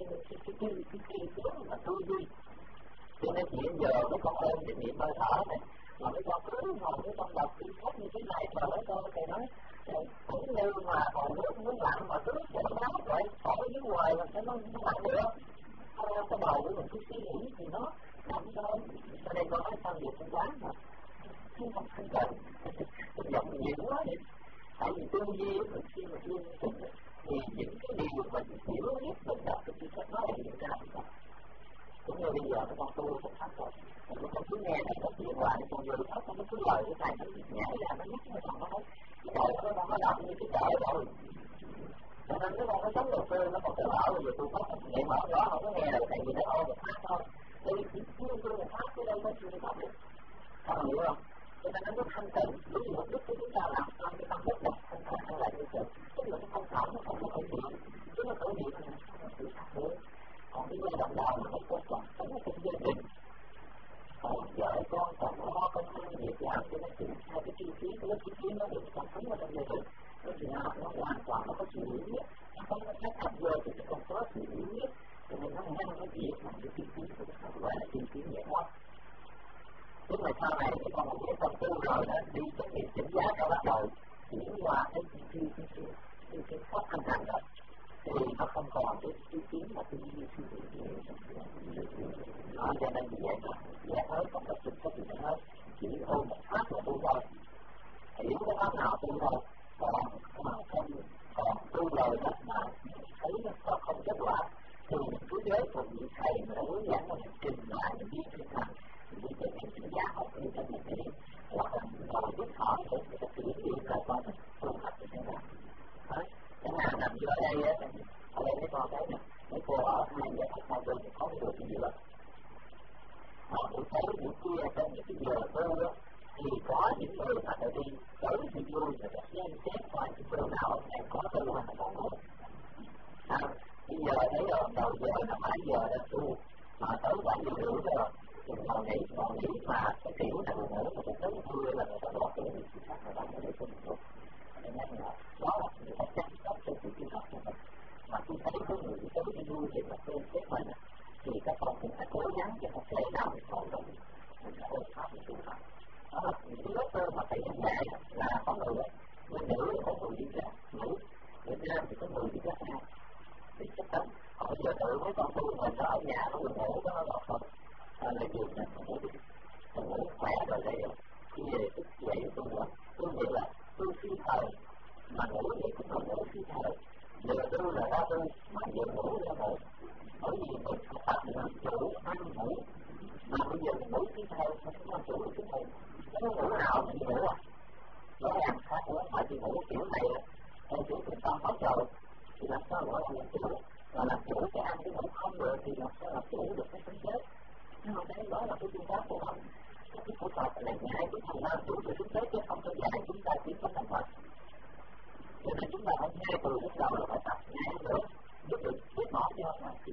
hướng mà tư duy. Cho nên hiện giờ mấy con ôm cái niệm hơi thở này mà mấy con cứ ngồi mấy con đọc kinh sách như thế này mà mấy con thầy nói cũng như mà còn nước lặng mà cứ bỏ máu vậy khỏi dưới ngoài mà nó lặng được. Cái đầu của mình cứ suy nghĩ thì nó nằm thôi. Cho nên con nói sao việc con quán mà không cần cái giọng nhiều quá vậy. Tại vì tư duy mình khi mà liên tục thì những cái điều mình hiểu nhất mình đọc cái kinh sách nói là những cái làm sao. Cũng như bây giờ các con tu cũng pháp rồi, các con cứ nghe này có chuyện hoài, con vừa pháp con cứ lời cái này nó nhảy ra nó nhắc nó không có thấy cái đời nó không có đọc như cái đời rồi. Cho nên cái con nó sống đầu tư nó còn tự bảo bây giờ tôi pháp nhẹ mở đó không có nghe được, tại vì nó ôm một pháp thôi. Tại vì chỉ tôi một pháp cái đây có chuyện pháp được, các con hiểu không? Cho nên nó rất thanh tịnh, bởi vì mục đích của chúng ta làm cho cái tâm bất động thanh tịnh lại như vậy, tức là cái không cảm nó không có khởi điểm, chứ nó khởi điểm là nó tự thật được. Còn cái giai đoạn đầu mà nó còn sống ở trong gia đình, còn chi phí, cái lớp chi phí nó được sản xuất ở trong gia đình, thì nó hoàn toàn nó có sự hiểu biết, nó không có cách áp vô thì nó không có sự hiểu biết, cho nên nó ngăn cái việc mà cái chi phí của nó gọi là chi phí nhẹ hóa. Tức là sau này thì con một cái công tư rồi đó đi xét nghiệm chỉnh giá cho bắt đầu chuyển qua cái khó khăn hàng rồi, thì nó không còn cái chi phí mà cái chi phí nó cho nên vì vậy dễ hết không có sự xuất hiện hết, chỉ ôm một phát là tu thôi, hiểu cái pháp nào tu thôi, còn tu lời đó mà thấy nó không kết quả thì mình cứ đến một vị thầy mà đã hướng dẫn mình trình lại mình đi thực hành, mình đi cho những sự giá học đi cho mình đi, hoặc là ngồi biết hỏi để người ta chỉ điểm lại coi mình tu học như thế nào. Chẳng hạn nằm dưới đây á, ở đây mấy con thấy nè, mấy cô ở hai giờ hai bên thì có được cái gì đó. Họ buổi tối buổi kia trong những cái giờ tu đó thì có những người mà tự đi tới thì vui người ta xem xét coi cái chỗ nào em có tu hay là còn ngủ. Bây giờ thấy rồi đầu giờ là 7 giờ đã tu mà tới 7 giờ rưỡi rồi thì còn nghĩ mà cái kiểu này ngủ mà tới khuya là người ta bỏ cái gì khác người ta mới để cho mình ngủ. Nên đó là người ta chăm sóc cho sự chăm sóc của mình. Mà khi thấy có người tới đi vui thì mà xem xét mình thì các con cũng phải cố gắng cho nó thể nào mình còn được mình sẽ ôm pháp mình tu học. Đó là những cái lớp cơ mà thầy giảng dạy là có người bên nữ có người đi ra nữ, bên nam thì có người đi ra nam, thì chắc chắn họ giờ tự mấy con tu mình ở nhà nó buồn ngủ đó nó không lấy giường này mình ngủ khỏe rồi đây khi về thức dậy tu vậy là tu phi thời mà ngủ vậy cũng là ngủ phi thời, giờ tu là ra tu mà giờ ngủ ra ngủ, bởi vì mình tập làm chủ ăn ngủ mà bây giờ mình ngủ phi thời mình không làm chủ được cái này, nó ngủ nào mình ngủ à, nó làm khác quá mà chỉ ngủ kiểu này theo kiểu trung tâm hết rồi thì làm sao gọi là làm chủ, và làm chủ cái ăn cái ngủ không được thì làm sao làm chủ được cái tính chết. Nhưng mà cái đó là cái phương pháp của ông, cái phẫu thuật là nhảy cái phần làm chủ được tính chết chứ không có dạy chúng ta chỉ có thành vật. Cho nên chúng ta phải ngay từ lúc đầu là phải tập nhảy được, biết bỏ cho mà thì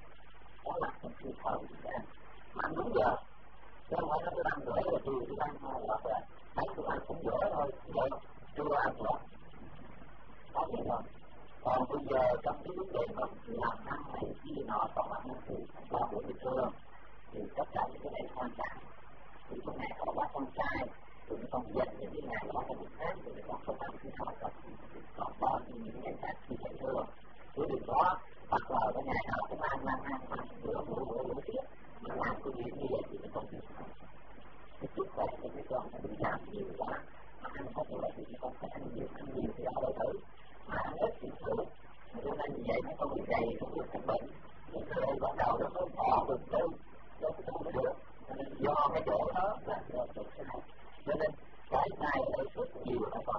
đó là một sự thở của ăn, ăn đúng giờ, chứ không phải nó cứ ăn rửa rồi chiều cứ ăn hoặc là thấy tôi ăn cũng rửa thôi, vậy chưa ăn rồi, có vậy thôi. Còn bây giờ trong cái vấn đề mà làm ăn này kia nọ còn ăn thì qua buổi buổi trưa thì tất cả những cái này quan trọng. Thì cái ngày có bác con trai thì nó còn dành những cái ngày đó là một tháng thì nó còn không ăn cái nào cả, còn có những ngày khác thì phải trưa. Chứ đừng có hoặc là cái ngày nào cũng ăn bữa tiếp mà làm cái việc như vậy thì nó không được. Cái sức khỏe của cái con nó bị giảm nhiều quá, mà ăn có thể là thì con phải ăn nhiều thì ở đâu thử, mà ăn ít thì thử. Cho nên như vậy nó không bị gầy, không được các bệnh. Nhưng rồi bắt đầu nó mới bỏ được tư, cho cái tu mới được. Cho nên do cái chỗ đó là do cái này. Cho nên cái này ở đây rất nhiều là con.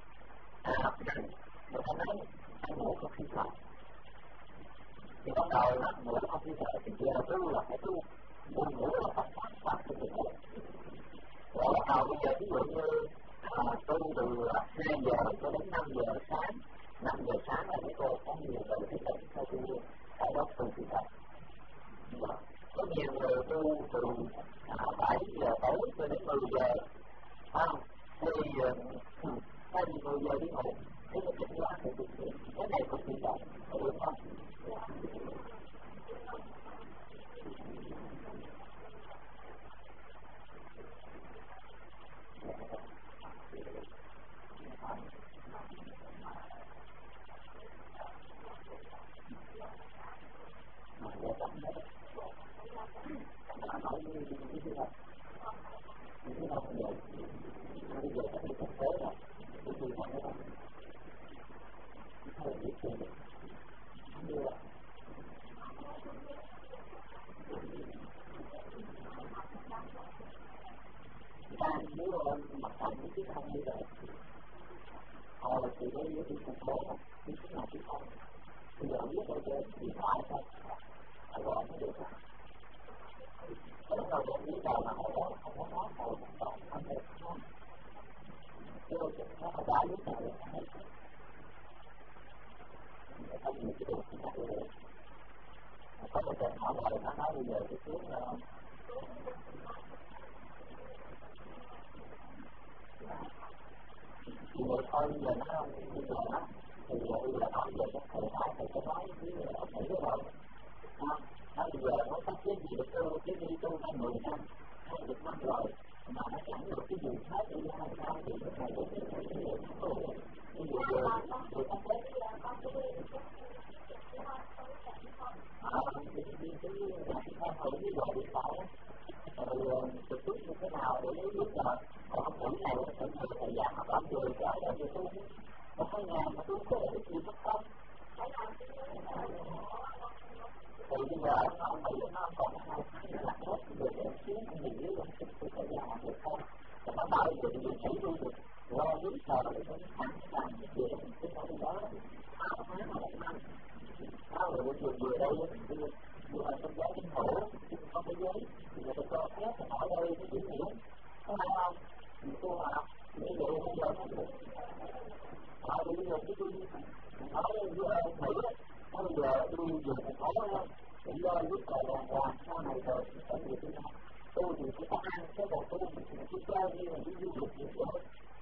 Người ta nói ăn ngủ không khí thở. Thì bắt đầu là ngủ không khí thở thì giờ tu là phải tu. Buồn ngủ là phải phát cái buồn ngủ. Rồi bắt đầu bây giờ ví dụ như tu từ 2 giờ cho đến 5 giờ sáng. 5 giờ sáng là mấy cô có nhiều người thích định theo tu ở đó tu thì thật. Có nhiều người tu từ 7 giờ tối cho đến 10 giờ. Thì thay vì 10 giờ đi ngủ, thế mà chỉnh quá thì cái này cũng bị động, có được không? Nói như thế nào? Như thế nào bây giờ các cái thành phố là cái gì mà nó không biết gì như là đang muốn mặt thành những cái không như vậy họ là chỉ có những cái thành phố mà những cái nào chứ không bây giờ biết rồi trên điện thoại thôi họ gọi nó được rồi lúc đầu đến lý đầu mà họ đó không có nói hồi còn không được không chứ nó không đã lý đầu là không được không những cái điều chúng ta được có một trận hỏi lại nó nói bây giờ cái tiếng là không bây giờ nó không bây giờ nó thì bây giờ nói về cái thời đại thì tôi nói với ông Mỹ rồi nó bây giờ nó có cái gì được tu cái đi tu hay 10 năm 20 năm rồi mà nó chẳng được cái gì hết đi ra sao thì cái này cũng cái gì nó bây giờ thì nó thấy đi cái thử ví dụ điện thoại rồi trực tiếp như thế nào để lấy biết là còn cái này nó sẽ nhiều thời gian mà bạn người trở lại về tu một cái ngày mà tu có cái gì mất không thì bây giờ ông Mỹ nó còn hai nó là hết được cái chuyến nghỉ luôn cái thời gian được không và nó bảo được điều chỉ luôn được lo lý sợ để nó sẵn sàng cái chuyện cái đó 6 tháng hoặc 1 năm sao rồi vừa đây vừa là trong giấy chính phủ không có giấy thì người ta cho phép thì hỏi đây cái chuyển nhiễm có phải không thì cô học ví dụ bây giờ nó được họ bây giờ cái tôi nói với ông Mỹ nó bây giờ tôi vừa thành phố thì do lúc là làm sau này rồi thì phải gì thế nào tôi thì chỉ có ăn cái bộ tôi chỉ chơi như là cái du lịch gì thôi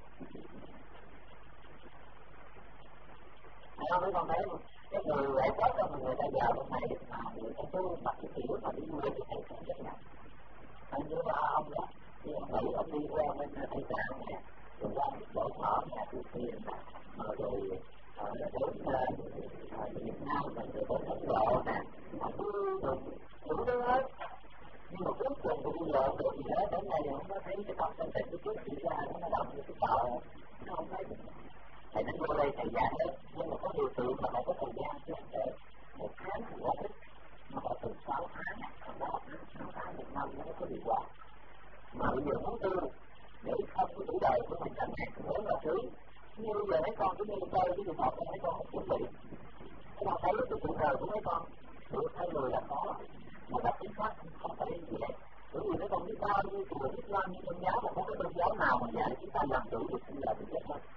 không mấy con thấy cái người lại tốt cho người ta vào bên này mà người ta tu mặc cái kiểu mà đi du lịch thì không chấp nhận anh nhớ ba ông đó thì ông Mỹ ông đi qua bên Tây Tạng nè rồi qua bộ thở nhà Triều Tiên nè rồi đến Việt Nam mình rồi đến Ấn Độ nè ông cứ đủ thứ hết nhưng mà cuối cùng thì bây giờ được gì đó đến đây không có thấy cái tâm sinh tình cái trước chỉ ra nó động như cái tạo nó không thấy thầy đến vô đây thầy giảng đấy nhưng mà có điều kiện mà phải có thời gian chứ không thể 1 tháng thì quá ít mà phải từ 6 tháng 3 tháng 6 tháng 1 năm nó mới có hiệu quả mà bây giờ muốn tu để không có tuổi đời của mình càng ngày càng lớn là thứ như bây giờ mấy con cứ như chơi cái điện thoại mấy con không chuẩn bị các bạn thấy cái tuổi đời của mấy con được 2 người là có mà đọc tiếng Pháp không phải như vậy bởi vì mấy con biết bao nhiêu chùa biết bao nhiêu tôn giáo mà có cái tôn giáo nào mà dạy chúng ta làm chủ được sinh lợi được chết hết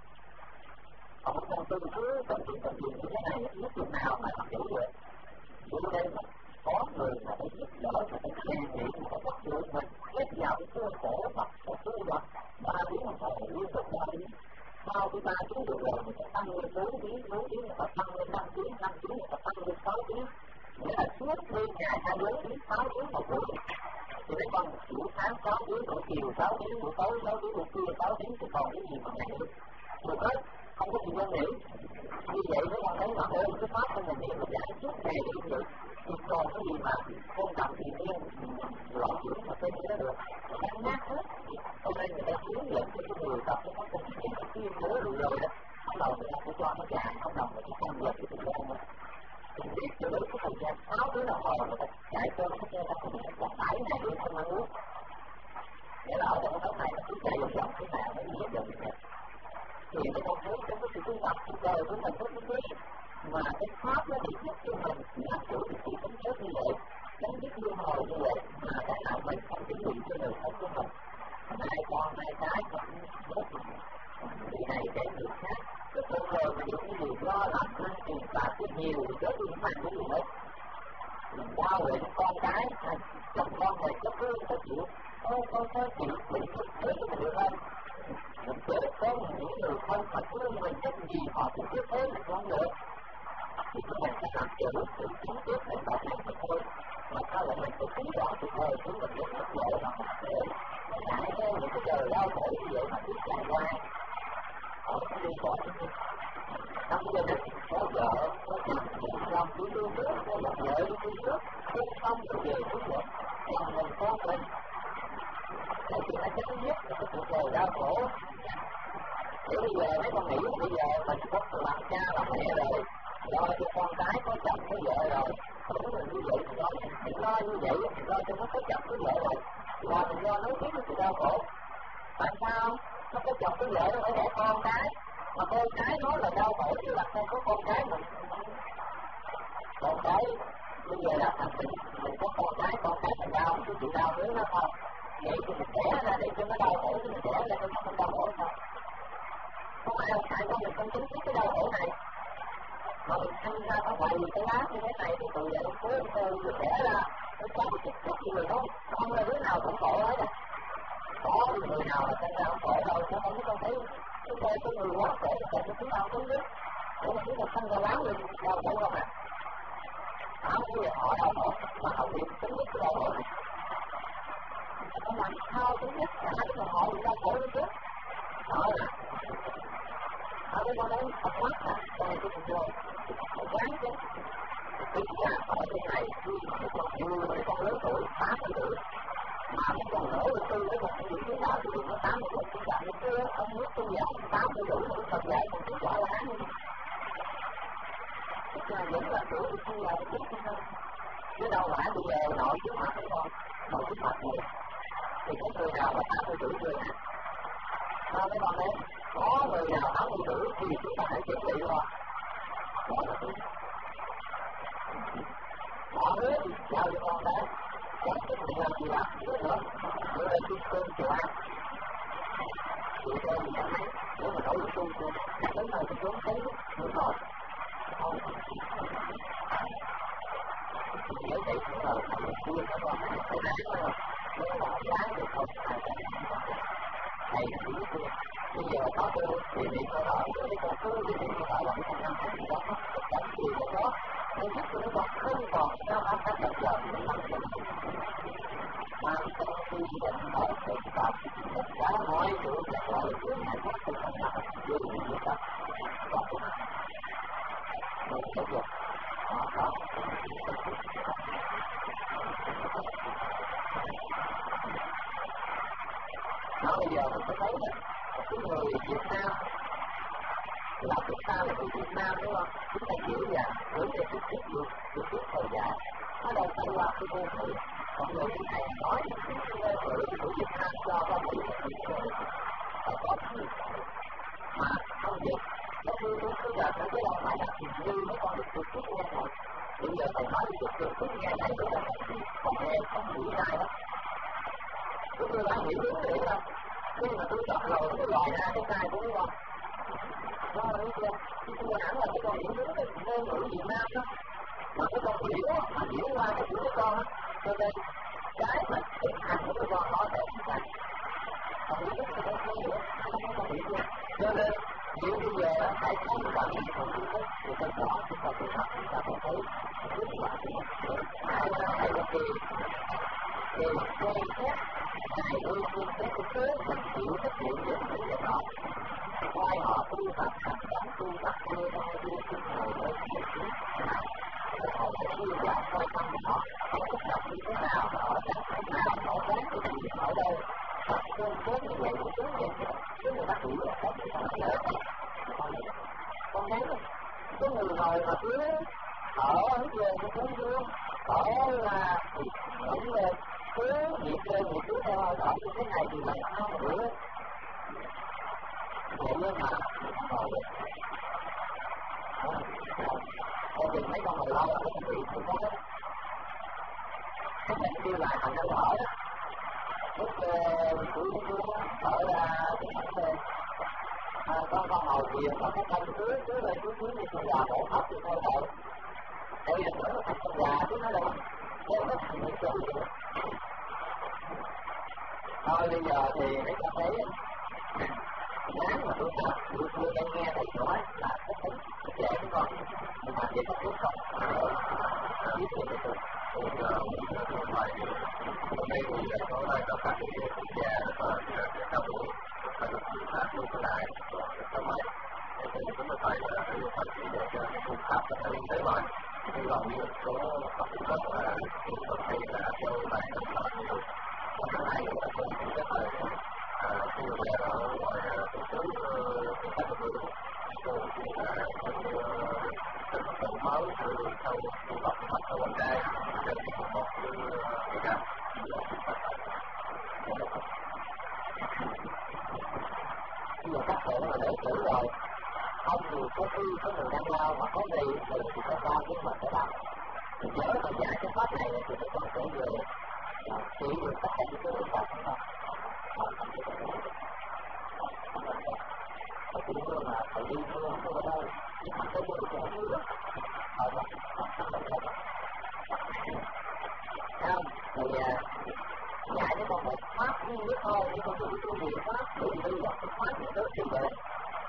còn mấy con tu cứ cần chuyện như thế này nhất chừng nào mà làm chủ được ở đây mà có người mà phải giúp đỡ mà phải rèn luyện mà phải bắt buộc mình hết vào cái cơ khổ mặt và tu vật 3 tiếng đồng hồ liên tục 3 tiếng sau cái 3 tiếng được rồi mình sẽ tăng lên 4 tiếng người ta tăng lên 5 tiếng người ta tăng lên 6 tiếng nghĩa là suốt đêm ngày 24 tiếng 6 tiếng một buổi thì mấy con buổi sáng 6 tiếng buổi chiều 6 tiếng buổi tối 6 tiếng buổi trưa 6 tiếng thì còn cái gì mà ngày được được hết không có gì đơn giản như vậy mấy con thấy mà ôm cái pháp của mình mà giải suốt ngày đi được thì còn cái gì mà không cầm thì nhiên loạn dưỡng mà tên đó được nó nát hết cho nên người ta hướng dẫn cho cái người tập cái pháp công việc nó kiên cố rồi đó bắt đầu người ta sẽ cho nó chạy bắt đầu người ta không dẹp cái thời gian nữa thì biết cho đến cái thời gian 6 tiếng đồng hồ người ta chạy cơm cái xe ra thì người ta còn 7 ngày đêm không ăn uống nghĩa là ở trong cái này nó cứ chạy vòng cái nào nó dẹp dần dẹp thì mấy con thấy trong cái sự tu tập cuộc đời của mình rất quý mà cái pháp nó bị giúp cho mình làm chủ được sự tính chất như vậy đánh biết luân hồi như vậy mà cái nào mình không chuẩn bị cho đời sống của mình 2 con 2 cái không người này cái người khác cái cuộc đời mà những cái gì lo lắng ăn tiền bạc cái nhiều rất là những cái gì hết mình qua về những con cái chồng con này có thương có chịu con có chịu bị thức để cho mình được không mình chết có những người không mà thương mình cái gì họ cũng biết thế mình không được thì chúng mình sẽ làm chủ sự chính tiếp để bảo vệ mình thôi mà sao lại mình phải thấy rõ cuộc đời của mình rất là dễ mà để ngại theo những cái đời đau khổ như vậy mà cứ trải qua họ sẽ đi khỏi trong gia đình có vợ có chồng làm cứ đưa nước có gặp vợ đi đưa nước không xong rồi về trước nữa còn mình có mình tại vì nó chấm dứt cái cuộc đời đau khổ để bây giờ mấy con nghĩ bây giờ mình có làm cha làm mẹ rồi lo cho con cái có chồng có vợ rồi đúng là như vậy mình lo như vậy mình lo cho nó có chồng có vợ rồi là mình lo nói tiếp cái sự đau khổ tại sao nó có chồng có vợ nó phải đẻ con cái mà con cái nó là đau khổ chứ là không có con cái mình bây giờ là mình có con cái mình đau chứ chịu đau nữa nó không vậy thì mình đẻ ra để cho nó đau khổ chứ mình đẻ ra cho nó không đau khổ sao không ai tại sao mình không chứng kiến cái đau khổ này mà mình ăn ra có vài cái lá như thế này thì từ giờ đến cuối mình đẻ ra nó có một chút gì rồi không là đứa nào cũng khổ hết có người nào là sinh ra không khổ đâu nó không thấy cái cái người quá khổ là chúng ta không có biết để mà chúng ta không ra láo lên đau khổ không ạ. Họ bây giờ họ đau khổ mà họ bị chấm dứt cái đau khổ này. Họ làm sao chấm dứt cả cái mà họ bị đau khổ lên trước. Họ là họ mới nói đến Phật pháp là cho nên cái cuộc đời quán chứ. Tức là ở cái này khi mà mấy con lớn tuổi 80 tuổi mà mấy con lỡ được tư với một cái gì chúng ta thì nó 80 tuổi chúng ta mới cứ ông nước tu dạy 80 tuổi mà Phật dạy còn chúng ta là án. Tức là vẫn là tuổi không là đúng không? Chứ đâu phải bây giờ nội trước mặt không con, nội trước mặt nữa. Thì có người nào mà 80 tuổi rồi hả? Sao mấy con đấy? Có người nào 80 tuổi thì chúng ta hãy chuẩn bị rồi. Đó là đúng. Họ hứa thì giao cho con đấy. Có cái gì làm gì làm nữa nữa. Nữa là chúng cơm chùa ăn. Chùa cơm thì chẳng mấy. Nếu mà nấu được tu thì chắc đến nơi thì chúng thấy đúng rồi. Không. Nhớ vậy thì là thầy chưa có con thầy đáng rồi. Nếu mà không đáng thì không ai cả. Thầy là chỉ biết bây giờ có tôi thì bị tôi đỡ với con cứ thì bị tôi đỡ là không năm tháng gì đó chẳng gì đó nó giúp cho nó không còn sao áp các tập giờ thì nó mà trong khi bệnh ở thực tập tất cả mọi chuyện là gọi là chướng ngại vật thì không làm chưa bị gì đó còn cái này mình sẽ được đó nó bây giờ mình sẽ thấy là một cái người Việt Nam là chúng ta là người Việt Nam đúng không? Chúng ta hiểu rằng với cái trực tiếp thời gian nó đâu phải qua cái ngôn ngữ. Còn người như thầy nói những cái ngôn ngữ của Việt Nam cho ra một cái chuyện rồi phải có cái mà không dịch nó cứ là cái đâu phải là như mấy con được trực tiếp ngôn ngữ. Bây giờ thầy nói được trực tiếp nghe này đó là còn nghe không hiểu ai đó. Chúng tôi đã hiểu đúng vậy không? Nhưng mà tôi chọn rồi nó lòi ra cái sai của con. Đó là đúng chưa? Tôi hẳn là cái con hiểu đúng cái ngôn ngữ Việt Nam đó. Mà cái con hiểu mà hiểu qua cái của cái con á. Cho nên cái mà thực hành của cái con nó sẽ thực hành. Còn hiểu đúng cái con không hiểu, không có hiểu chưa? Cho nên nếu bây giờ phải có một bạn hiểu của chúng tôi thì tôi rõ chúng ta thực hành chúng ta phải thấy kết quả của nó. Hay là kỳ coi xét ngày đôi khi cái thực tế mình chịu trách nhiệm về những cái đó coi họ tu tập hành động tu tập đưa ra đưa sinh ngồi lên những cái nào rồi họ sẽ đưa ra coi tâm họ thích tập như thế nào họ chắc thế nào họ quán cái gì ở đâu tập cơm cốt như vậy cũng đúng vậy chứ người ta hiểu là cái gì họ nhớ con thấy không cái người ngồi mà cứ ở về cái cuốn dương ở là vẫn lên cứ việc lên việc cứ theo ở như thế này thì làm sao mà được vậy nhưng mà ngồi được con đừng mấy con ngồi lâu là không bị thì có cái bệnh kia lại thành đang ở lúc tuổi ở ra cái thằng con ngồi thiền mà cái thân cứ lên cứ như con gà bổ hấp thì thôi đợi đây là nó thành con gà chứ nó đâu nếu nó thành những chỗ gì thôi bây giờ thì mấy con thấy đáng mà tôi tập tôi đang nghe thầy nói là cái tính cái dễ của con nhưng mà chỉ có biết không biết được cái tôi hôm nay thì tối nay có các quốc gia và các bộ các nước khác luôn có lại trong này thì chúng ta phải phát triển để cho cái phương pháp và cái tế bào hy vọng như số các phương pháp là chúng ta thấy là theo lại các bạn như và cái này là cũng rất là khi mà ở ngoài thành phố các nước rồi cũng là rất là mới từ sau khi học mặt ở bên đây để một cái cảm bây giờ các bạn là để thử rồi không thì có khi có người đang lao mà có gì thì có bao nhưng mà sẽ làm thì nhớ là giải cái pháp này thì các con sẽ về chỉ được tất cả những cái biện pháp của con và cũng như là phải đi mưa không có đâu nhưng mà cái mưa cũng không được không thì dạy cho con một pháp duy nhất thôi chứ không được cái biện pháp bởi vì bây giờ cái pháp này rất thì về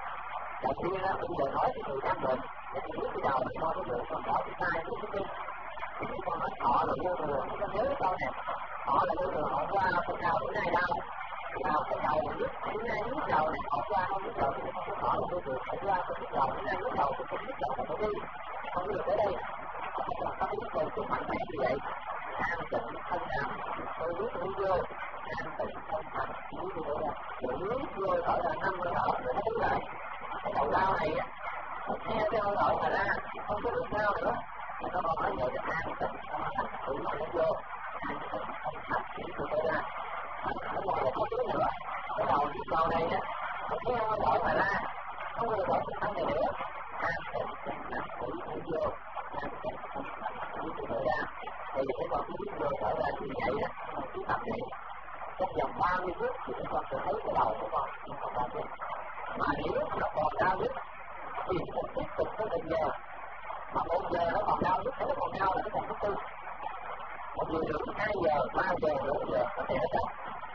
đầu tiên đó bây giờ nói cái người đang bệnh cái chuyện cái đầu này coi cái người còn đỏ cái tai cái cái cái con nói họ là vô người nó nhớ câu này họ là vô người họ qua cái đầu bữa nay đau vào cái đầu này nhức bữa nay nhức đầu này họ qua không nhức đầu thì họ là vô người họ qua cái đầu bữa nay nhức đầu thì không nhức đầu phải đi không được tới đây họ có những câu chuyện mạnh mẽ như vậy an tịnh thân nằm tôi biết tôi vô an tịnh thân nằm như vậy là nếu vô gọi là 5 hơi thở rồi nó đứng lại cái đầu đau này á nghe cái hơi thở mà ra không có được đau nữa mà nó còn nói vậy là an tịnh thân nằm tự nó vô an tịnh thân nằm như vậy là ở ngoài là có thứ nữa cái đầu này á cái hơi thở mà ra không có được thở thân này nữa an tịnh thân nằm tự nó vô an tịnh thân nằm như vậy ra thì cái con cứ biết vô thở ra như vậy á cứ tập vậy trong vòng 30 phút thì các con sẽ thấy cái đầu của con không còn đau nữa mà nếu nó còn đau nhất thì nó tiếp tục tới 1 giờ mà 1 giờ nó còn đau nhất nó còn đau là cái phần thứ tư 1 giờ rưỡi 2 giờ 3 giờ 4 giờ có thể nó đau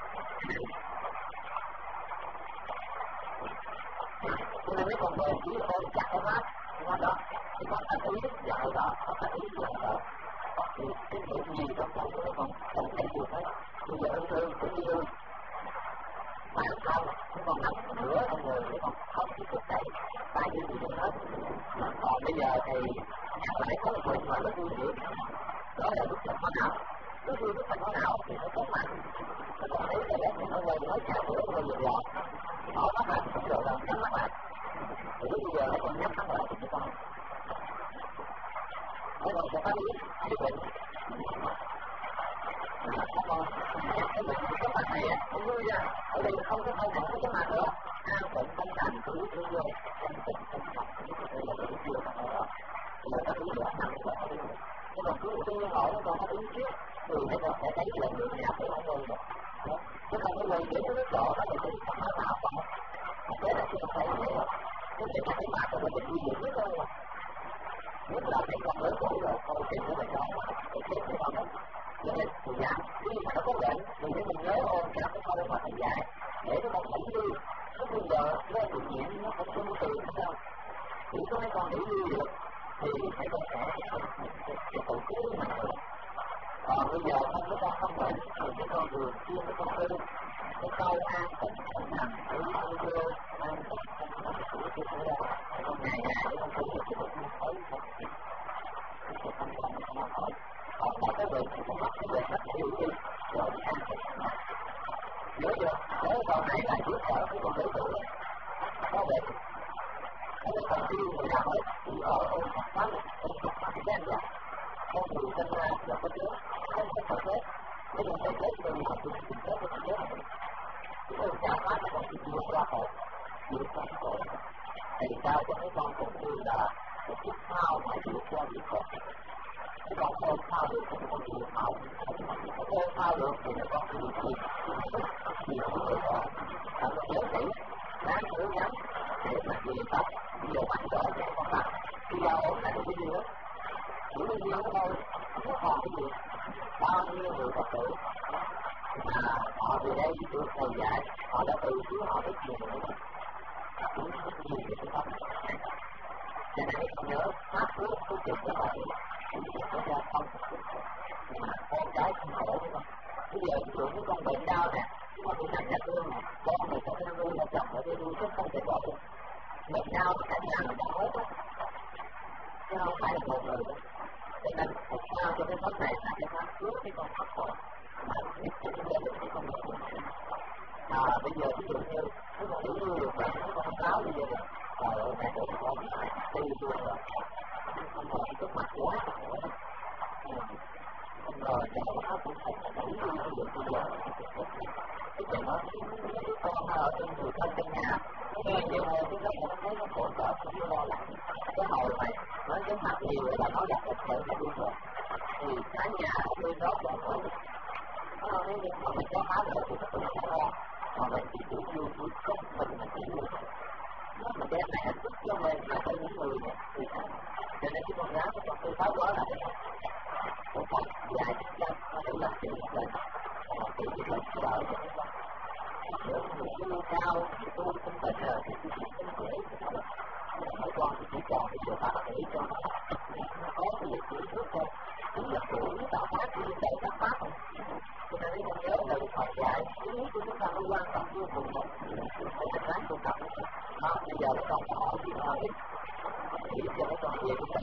cho nên mấy con bền chỉ ôm chặt cái mắt đó thì có thể ý dạo đó có thể ý dạo đó thì cái chuyện gì trong lòng của nó còn không thể được hết bây giờ ung thư cũng như bản thân nó còn nằm nửa trong người nó còn không tiếp tục chạy tại vì gì hết còn bây giờ thì nhắc lại có một bệnh mà nó nguy hiểm đó là bức bệnh máu não nếu như bức bệnh máu não thì nó rất mạnh nó còn thấy là nó ngồi nói chả bữa ngồi nhiều lọt họ bắt lại cũng được là nhắm mắt lại thì bây giờ nó còn nhắm mắt lại thì con nó còn sẽ phát hiện cái bệnh còn cái bệnh cái mặt này á nó vui ra ở đây không có hơi nặng cái mặt nữa an tịnh tâm thành cứ thương vô an tịnh tâm thành cứ thương vô là cứ chưa bằng đó là nó cứ là nặng quá nhưng mà cứ tư hỏi nó còn có ý trước thì nó còn sẽ thấy là người nhà của nó ngồi được chứ không có người để nó biết rõ đó là cái tâm nó nào không thế là khi mà thấy vậy cái chuyện cái mặt của mình đi nhiều nhất thôi mà nếu là cái con lớn tuổi rồi không tìm cái bệnh đó thì chết cái con đó cho nên thì giảm khi mà nó có bệnh thì mình nhớ ôn cả cái con mà thầy dạy để cái con không đi nó bây giờ nó bị nhiễm nó không có từ đâu chỉ có mấy con để đi được thì mấy con sẽ tự cứu mình được còn bây giờ không có con không bệnh thì mấy con vừa chuyên cái con tư cái câu an tịnh không nằm cứ vô an tịnh không nằm cứ thế ra con ngày cái con tư thì nó không thấy không hỏi còn một cái bệnh thì cũng mắc cái bệnh rất nhiều đi rồi an tịnh nhớ chưa nhớ câu này là trước ở cái con đối tượng có bệnh cái con tiêu người nào hết thì ở Phật pháp cái anh là con người sinh ra là có chết không có phải chết cái con phải chết rồi mà cũng không chết cái con chết này cái con cha pháp nó còn chỉ vượt qua khổ vượt qua khổ thì sao cho mấy con cũng như là một chiếc phao mà vượt qua vượt khổ cái con ôm phao được thì con vượt phao cái ôm phao được thì nó có cái điều gì cũng được đó là nó nhớ kỹ đáng thử nhắm để mà gì tóc nhiều mạnh rõ để con mặt khi ra ốm là cái gì đó chỉ bao nhiêu nó thôi nó còn cái gì bao nhiêu người Phật tử mà họ về đây được thầy dạy họ đã từ chối họ rất nhiều nữa cũng rất nhiều về cái tâm cho nên con nhớ pháp trước cái chuyện đó là nó ra không mà con cái không khổ đúng không bây giờ ví dụ như con bệnh đau nè mà bị nặng nhặt luôn nè con mình có thể nuôi là chồng ở đây nuôi chứ không thể bỏ được bệnh đau cả nhà mình đã hết á chứ không phải là một người nữa cho nên một sao cho cái pháp này là cái pháp trước cái con pháp khổ mà biết cái gia đình cái con bệnh mà bây giờ ví dụ như cái con nữ được bệnh cái con báo bây giờ là mẹ của con đi luôn rồi không ngờ cái mặt quá không ngờ nhà nó cũng không có đủ đi được bây giờ cái chuyện đó cái con ở trên người thân trong nhà nghe nhiều người cái đó nó thấy nó khổ sở cũng như lo lắng cái hồi này nói cái mặt nhiều là nó gặp một bệnh là đi rồi thì cả nhà ở bên đó cũng khổ nếu như mà mình có phá được thì nó cũng không lo mà mình chỉ tự nhiên chỉ không mình là chỉ được mình đem lại hạnh phúc cho mình và cho những người khác cho nên cái con gái của con tôi phá đó là cái một cách dài chắc chắn nó phải làm chuyện của mình mà tự nhiên mình sợ cho các con nếu người tu cao, tu không phải là cái chuyện không dễ. Mỗi con chỉ chọn cái sự phát để cho nó có cái việc chỉ trước thôi. Cũng là chủ tạo phát đi chạy các pháp không. Cho nên con nhớ là được Phật dạy, ý của chúng ta nó quan trọng vô cùng một. Phải thực ráng tu tập. Bây giờ các con hỏi thì con biết. Chỉ cho các con về chúng ta.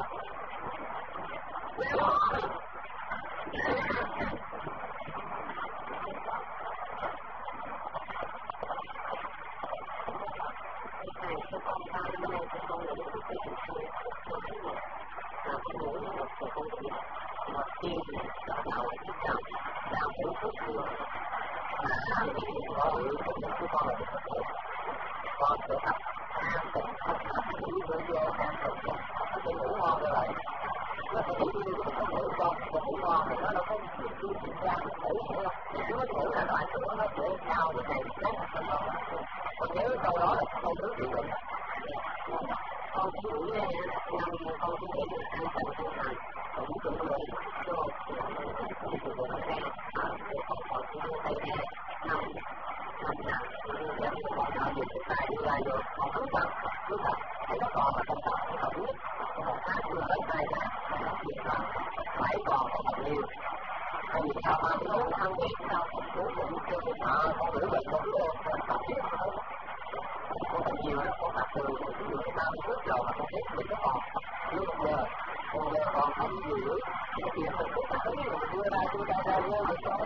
Con sẽ tập an tịnh không tập chỉ với vô an tịnh nó sẽ ngủ ngon rồi lại nó sẽ ngủ như nó không ngủ con ngủ ngon thì nó đâu có chuyện gì diễn ra nó ngủ nữa nếu nó ngủ là loại của nó sẽ cao cái này cái là không ngon con nhớ câu đó là không có chuyện được con chỉ ngủ nghe năm con chỉ nghĩ được an tịnh tinh thần còn những chuyện người cho những chuyện người nghe con chỉ đưa tay nghe năm nặng bọn nào dùng cái tay đưa ra rồi còn cứ tập thấy nó còn là không tập không tập biết một tháng đưa tới tay ra phải còn không tập nhiều tại vì sao mà muốn ăn biết sao không muốn bụng cho cái con ngủ bệnh con cứ tập biết con tập nhiều lắm con tập từ ví dụ 30 phút rồi mà con biết mình nó còn như một giờ còn không gì nữa cái chuyện mình cũng tập biết rồi đưa ra vô được thôi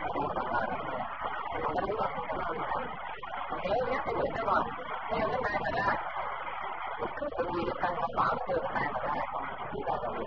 nhớ nhắc cái chuyện đó rồi theo cái này mà ra một thứ tự nhiên tăng không bảo theo cái này mà ra không chỉ là đâu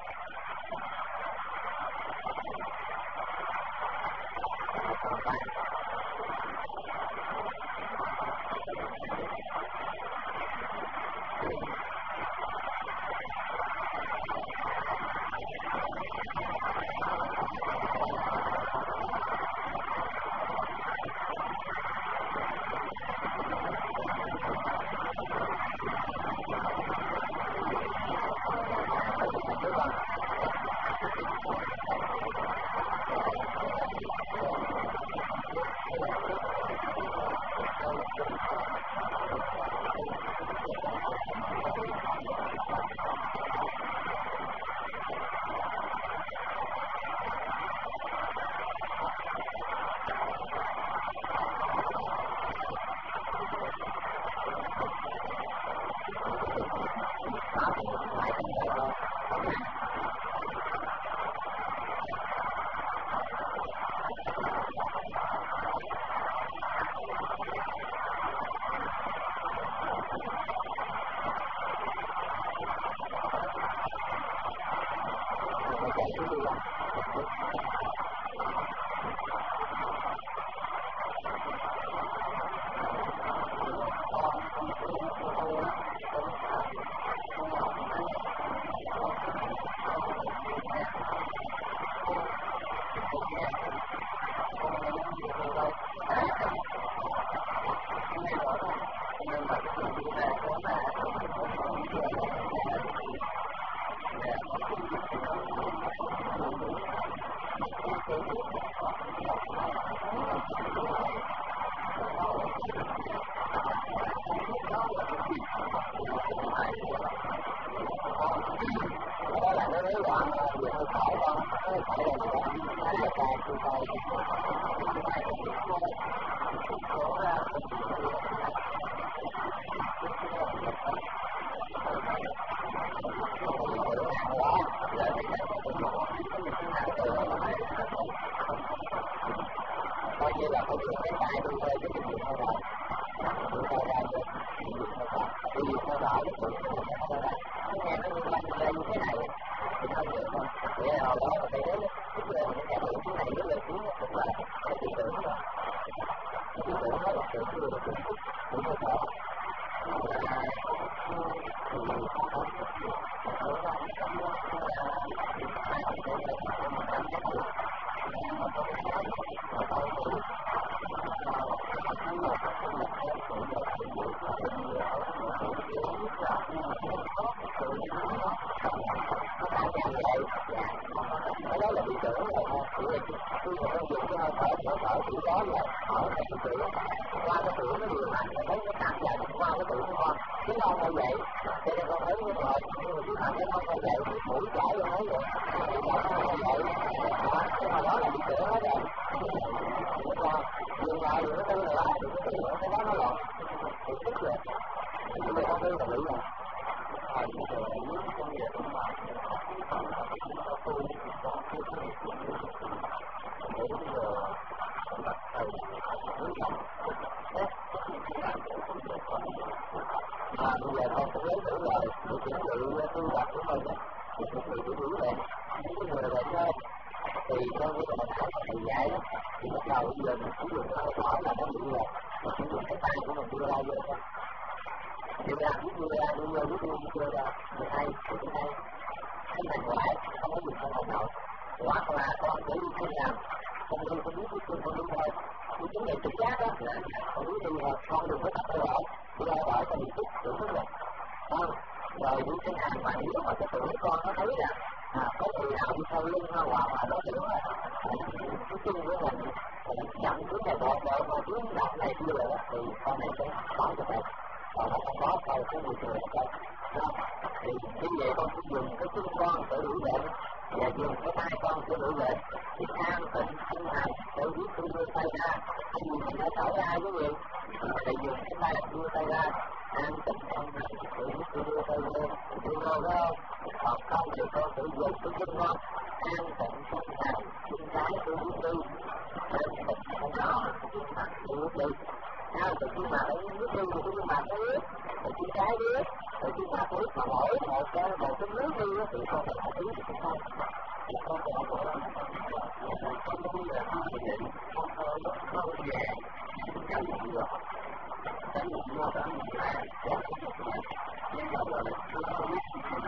bây giờ con cũng lấy đủ rồi để chuẩn bị tu tập của mình để chuẩn bị đủ rồi những cái người về trên thì con như là thầy dạy thì bắt đầu bây giờ mình sử dụng cái hơi thở là nó bị là mình sử dụng cái tay của mình đưa ra vô thôi đưa ra đưa ra mình hay cái này ngoài không có dùng con nào hoặc là con để đi khi nào con biết con đi thôi cái vấn đề trực giác đó là con biết đi rồi con đừng có tập theo đợi đưa ra đợi con bị tức được rồi rồi đi cái nào mà nếu mà cái tưởng con nó thấy là có người nào đi theo lưng hoặc là nó tưởng là cái chân của mình chậm xuống này bộ mà xuống đạp này kia rồi thì con này sẽ bảo cho mình còn nó không có thôi có người thừa thì khi vậy con sẽ dùng cái chân con để đủ lệnh và dùng cái tay con để đủ lệnh thì an tịnh thanh hài để biết tôi đưa tay ra cái gì mình đã thở ra cái gì thì dùng cái tay đưa tay ra an tịnh thanh hài để biết tôi đưa tay lên đưa ra đó còn không thì con tự dùng cái chân con an tịnh thanh hài chân trái tôi biết đi an tịnh thanh hài chân mặt tôi biết đi từ khi mà nó nước đi từ khi mà nó ướt từ khi trái ướt từ khi mà ướt mà mỗi một cái nước đi thì con phải học ướt thì không thì con phải học ướt con đi là con thì định con không về cái gì rồi cái gì mà cái gì là nhưng mà là không biết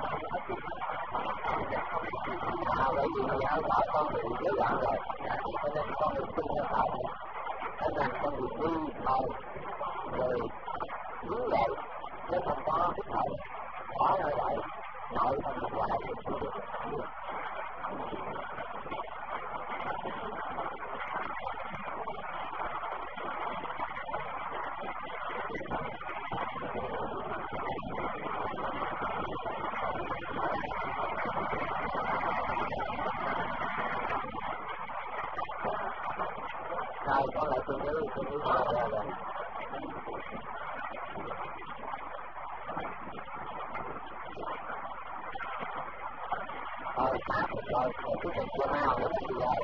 bởi vì bây giờ bảo con bị dối loạn rồi cho nên con được tin theo bảo nên là con được đi thôi rồi đứng dậy nếu không có thích hợp bỏ ra lại nội thân được lại rồi con lại tôi nghĩ rồi rồi cái chuyện của nào nó thì rồi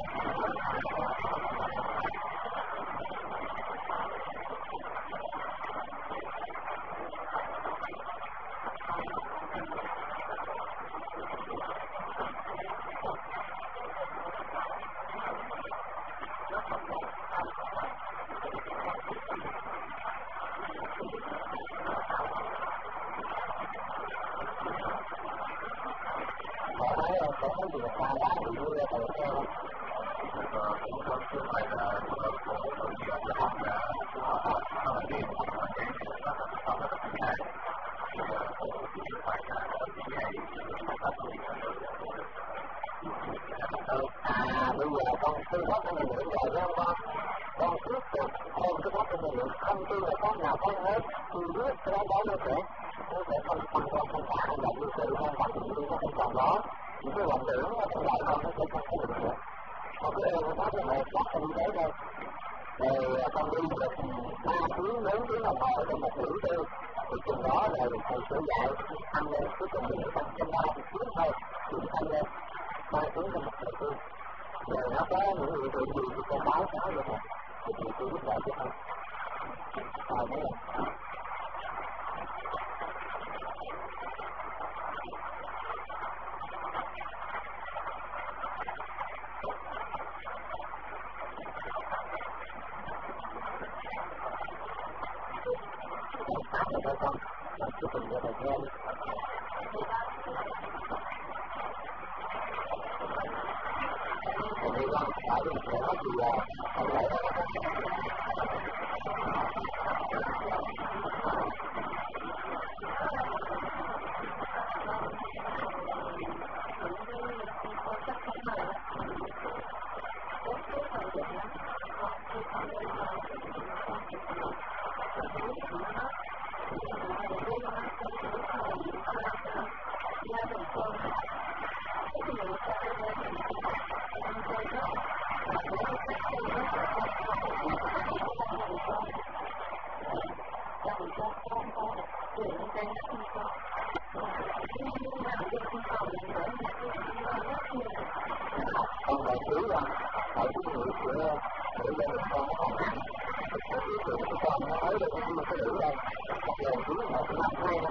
có cái gì mà ta đã bị đưa từ theo cũng không chứ phải là của nhiều cái học là họ đi mà cái họ rất là ngại cũng phải là cái này bây giờ con tư vấn cho mình hiểu rồi đó con tiếp tục ôm cái đó cho mình hiểu không tin là con nào con hết thì biết cái đó nó sẽ không còn cả là như sự quan trọng thì nó không còn đó những cái vọng tưởng nó trong đại con nó sẽ không có được nữa còn cái em nó cái này chắc là như thế thôi rồi con đi được 3 tiếng 4 tiếng đồng hồ trong một buổi tư thì chừng đó là thầy sẽ dạy thăm lên cuối cùng mình phải trong 3 tiếng thôi thì thăm lên 3 tiếng trong một buổi tư rồi nó có những hiện tượng gì thì con báo cáo cho thầy thì tôi giúp đỡ cho thầy rồi mới là cho con chúc mừng cho thầy nghe thầy con phải được sẽ có gì thầy lễ con phải chú rằng ở cái người của để lên con nó còn nặng cái chuyện của con nó thấy được cái gì cái đủ đây rồi chú một năm 2 năm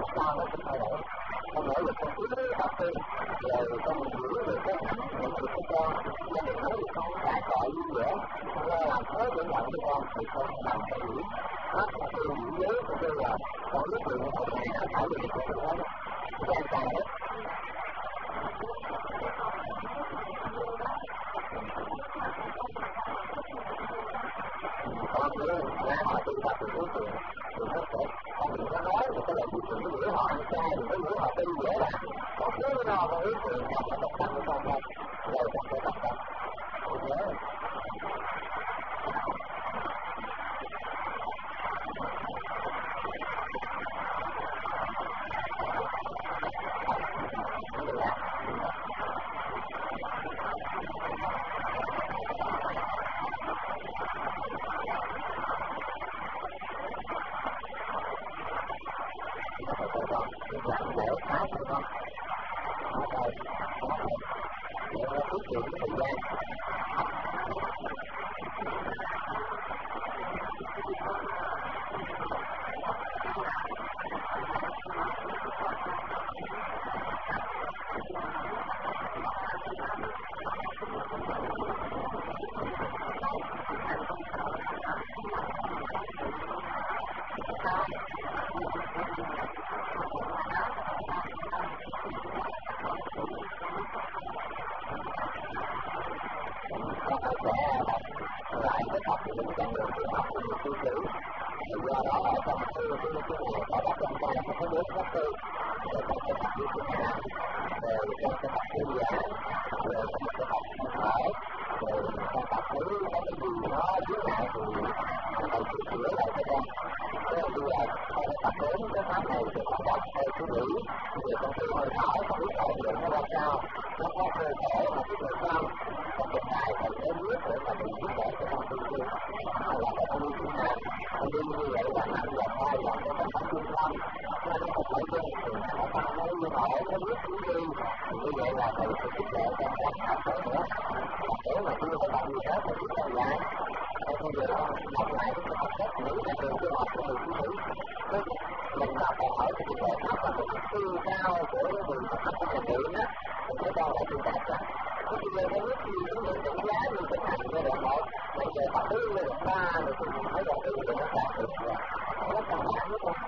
đó ở trong cái này có các trong con là có bốn các tư rồi trong cái tập như thế nào rồi trong cái tập thư giãn rồi trong cái tập thở rồi trong tập thấy có cái gì nó dưới lại thì thầy sửa lại cho con. Thế bây giờ tập đến cái pháp này thì họ đọc theo chú nghĩ về trong cái hơi thở không biết ổn định nó ra sao, nó có cơ thể mà cái người sao có hiện tại thầy đến biết để mà mình giúp đỡ cho con tư duy là cái thông tin nào thông tin như vậy là 5 giờ 2 giờ nó có tập trung tâm nó không phải dân thì nó không nó như vậy nó biết chú đi thì như vậy là thầy sẽ giúp đỡ cho các tập thể nữa để mà chưa có tập gì hết thì biết đâu lại bây giờ đọc lại cái học cách nghĩ ra trường cái học của mình nghĩ mình mà còn hỏi cái giải pháp là một cái tư cao của người học cái hành điện á thì mới cho lại tương tác ra cái bây giờ cái lúc gì cũng được đánh giá như cái thành giai đoạn 1 bây giờ tập thứ giai đoạn 3 rồi thì mình thấy đoạn 4 thì nó đạt được rồi nó cần đạt đúng không?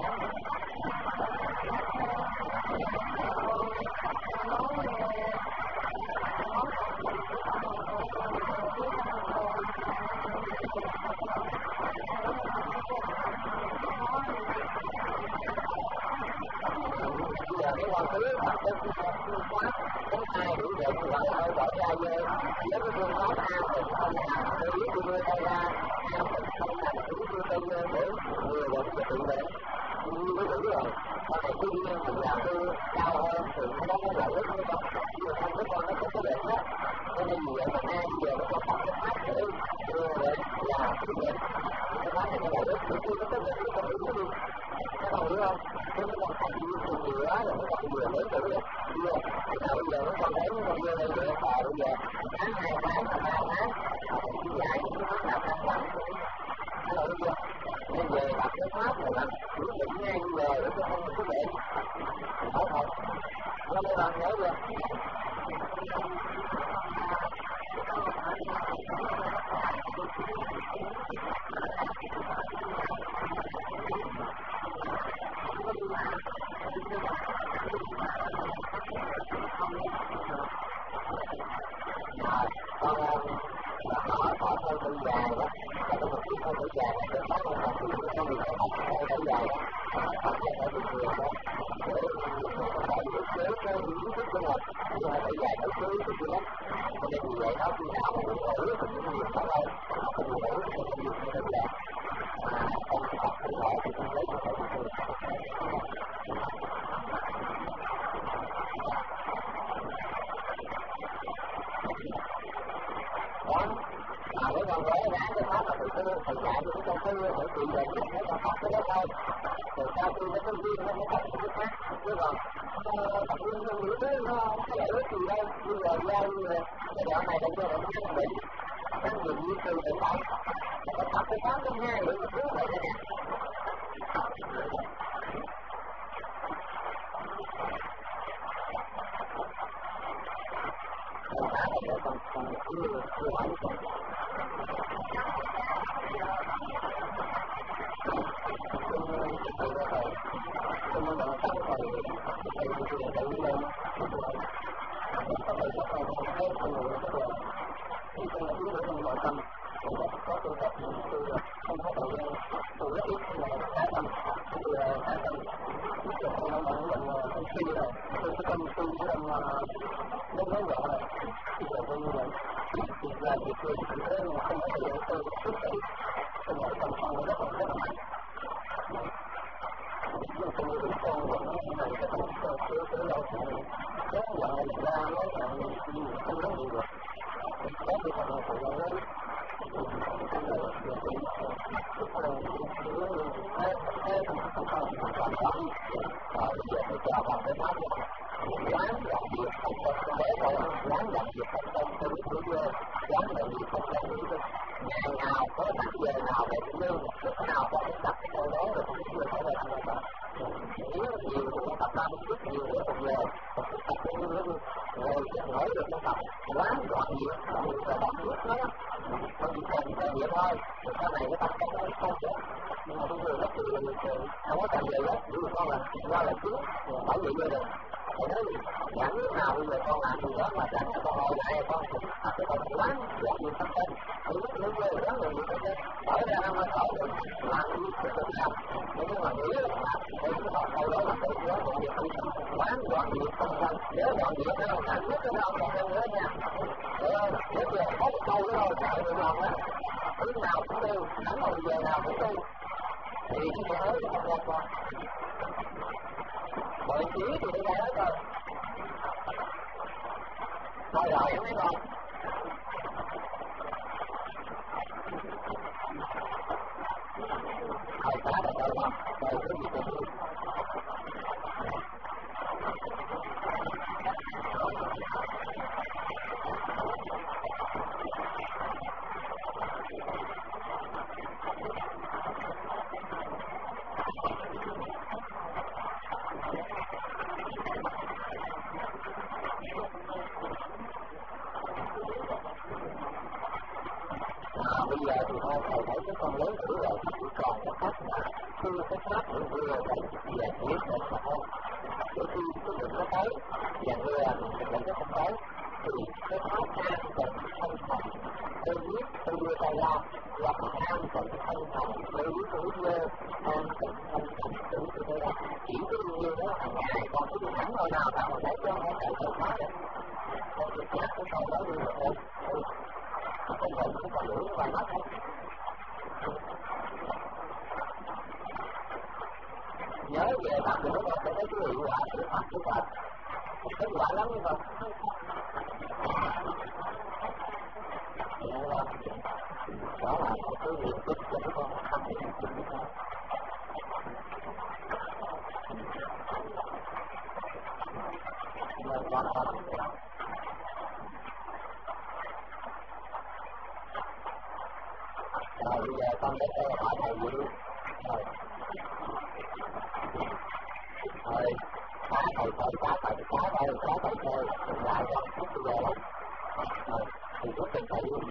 Cái quan thứ tập cái phương pháp cái hai điểm định gọi là hơi bỏ ra về nếu cái phương pháp A thì không làm cái lý của đưa tay ra A thì không làm cái lý đưa tay lên để vừa vẫn sẽ tự định như cái đủ rồi còn này tuy nhiên mình làm cái cao hơn thì nó có lợi ích như không nhưng mà không cái con nó có cái định đó cho nên vì vậy mà A bây giờ nó có tập cái pháp để đưa để làm cái định cái pháp này có lợi ích thì nó có định nó không đúng đi các bạn hiểu không? Thế nó còn tập nhiều quá rồi nó còn vừa lớn rồi vừa bây giờ nó còn thấy nó còn vừa này nữa bây giờ tháng 2 tháng 3 tháng đi dạy nó làm ăn lắm nó bây giờ nên về tập cái pháp này là chủ định ngay như về để cho không có bệnh hỏi thật nó mới làm nhớ chưa con hỏi hơi hơi dài đó là có một chút hơi hơi dài là có một cái con người học hơi hơi dài đó học cho phải được nhiều đó để phải được chế cái ý thức của mình nhưng mà phải dài tới cái ý thức của nó cho nên vì vậy đó khi nào mà mình hiểu thì những người ở đây mình hiểu thì mình hiểu như thế này mà con học không hỏi thì con lấy cho phải được nhiều mà mấy con bé đã cái pháp là thầy dạy cho con thư để trị bệnh để con học cái đó thôi rồi sau khi nó có duyên nó mới tập cái khác chứ còn tập duyên nó nghĩ tới nó không có lợi ích gì đâu bây giờ giao như là cái đoạn này là cho bệnh nhân bệnh tăng nhiều như từ bệnh bệnh nó tập cái pháp trong 2 để mà cứu bệnh này nè còn chưa hỏi con là việc người chỉ thế mà không có thể tôi xuất hiện trong mọi tâm phong rất là mạnh nhưng không có được con vẫn này cái tâm phong cái lâu thì nó dọn ra nó không có gì được có được phần sự lo lắng giờ phải cho bằng cái pháp quán làm việc không có để rồi quán làm việc không có tôi biết vô quán làm việc không có tôi biết ngày nào có đặt giờ nào để lương lúc nào có cái đặt cái câu đó rồi cũng chưa phải là người ta nếu nhiều thì tập làm rất nhiều nữa một giờ tập cũng như nữa rồi nói được nó tập quán gọn nhiều là tập nước đó không chỉ cần cái việc thôi rồi sau này cái tập không nữa nhưng mà tôi vừa rất là không có cần gì đó chỉ con là do là cứ bảo vệ gia đình Thầy nói chẳng nào bây giờ con làm gì đó mà chẳng là con ngồi lại con cũng cái con quán dọn gì tâm tên lúc quê quán rồi gì tâm tên bởi ra nó mới thở được làm gì được làm nhưng mà nghĩ là thì cái họ thầy đó là tự đó còn việc tâm quán dọn gì tâm tên nhớ dọn gì cái nào làm nhất cái nào còn hơn nữa nha nếu giờ có một câu đó sợ người lòng á lúc nào cũng tu chẳng còn giờ nào cũng tu thì cái chỗ ấy không ra con bởi chí thì nó ra hết rồi thôi rồi em thấy không thôi xá rồi đâu không đâu cái gì cũng bây giờ thì thôi thầy thấy cái con lớn tuổi rồi chỉ còn cái cách là khi cái pháp của vừa thầy về biết được mà thôi để khi cái định nó tới và vừa mình định nó không tới thì cái pháp an cần không thành tôi biết tôi đưa tay ra và an cần không thành tôi biết tôi dơ an cần không thành tôi đưa tay ra chỉ cái như đó hàng ngày còn cái hẳn nơi nào ta mà thấy cho nó chạy theo pháp được con việc khác của con đó đi rồi thôi con bệnh cũng còn đủ vài mắt thôi nhớ về làm được nó sẽ thấy cái hiệu quả của Phật của Phật cái quả lắm như vậy đó là một cái việc giúp cho các con không thể làm được nữa nên quan tâm rồi bây giờ con đến đây hỏi thầy gì rồi xá thầy thôi xá thầy thôi đừng lại con chút bây giờ lắm thì chút tình thầy luôn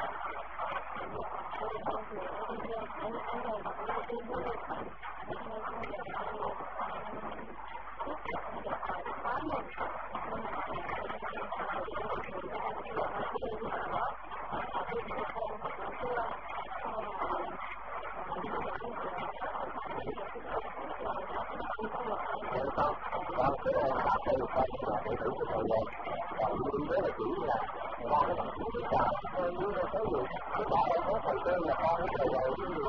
còn cái pháp đây là con là đệ tử của thầy rồi còn như thế là chỉ là ra cái bằng chứng cái trời thôi như là cái gì cái trời đây có thầy tên là con của thầy rồi cái gì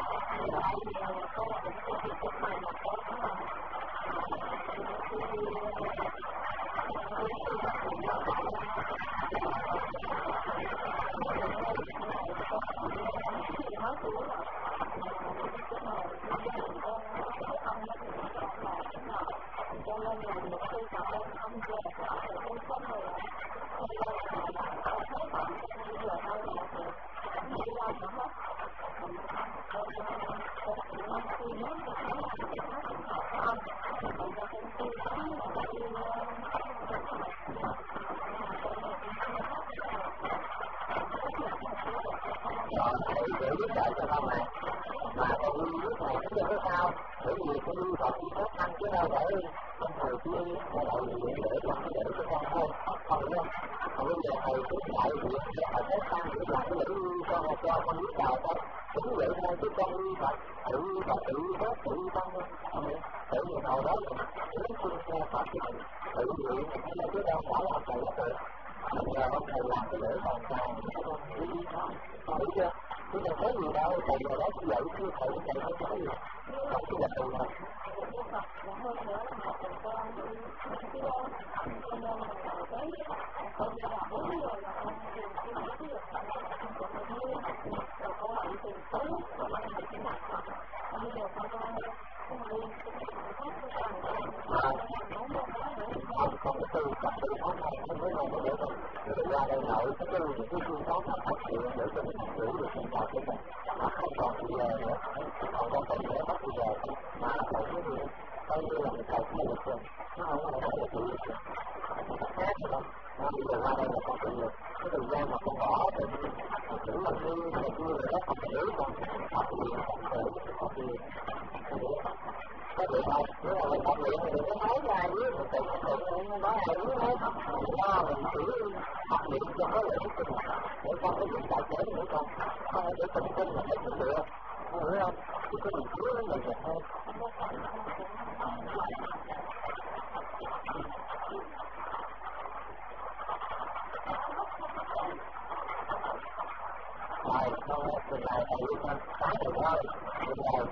để giúp đỡ cho con này mà con đi lúc này nó chưa có sao bởi vì con đi còn khó khăn chứ đâu phải con thầy kia là đại diện để làm cái để cho con thôi không đâu còn bây giờ thầy cũng đại diện để thầy có sang để làm cái lễ cho con biết chào thôi cũng vậy thôi chứ con đi Phật tự hết tự tâm tự nhiên hồi đó mình xin nghe Phật thì mình tự nguyện chứ đâu phải là thầy là tự bây giờ ông thầy làm cái lễ còn càng đi thôi hiểu chưa chứ còn có gì đâu thầy vào đó cứ dạy chứ thầy không có gì không cứ là thầy rồi không có tư tập tư pháp này nó mới không có được rồi ra đây nội cái tư những cái phương pháp mà phát triển để cho mình giữ được sinh hoạt của mình mà không còn bây giờ nữa còn con tình nữa bắt bây giờ mà thầy cái gì coi như là mình thầy không được rồi nó không có phải là tự lực rồi nó khác rồi nó bây giờ ra đây là con tự lực cái thời gian mà con bỏ thì thử là như này kia rồi đó không thể con học liền không thể học liền có được không? Nếu mà mình học liền thì đừng có nói ra với một tình đó là đúng hết do mình thử học luyện cho có lợi ích cho mình để con cái chuyện đại chế nữa con không để tâm tin là hết được hiểu không chứ có mình cứu nó dần dần thôi rồi con từ này thầy con cái từ thôi từ này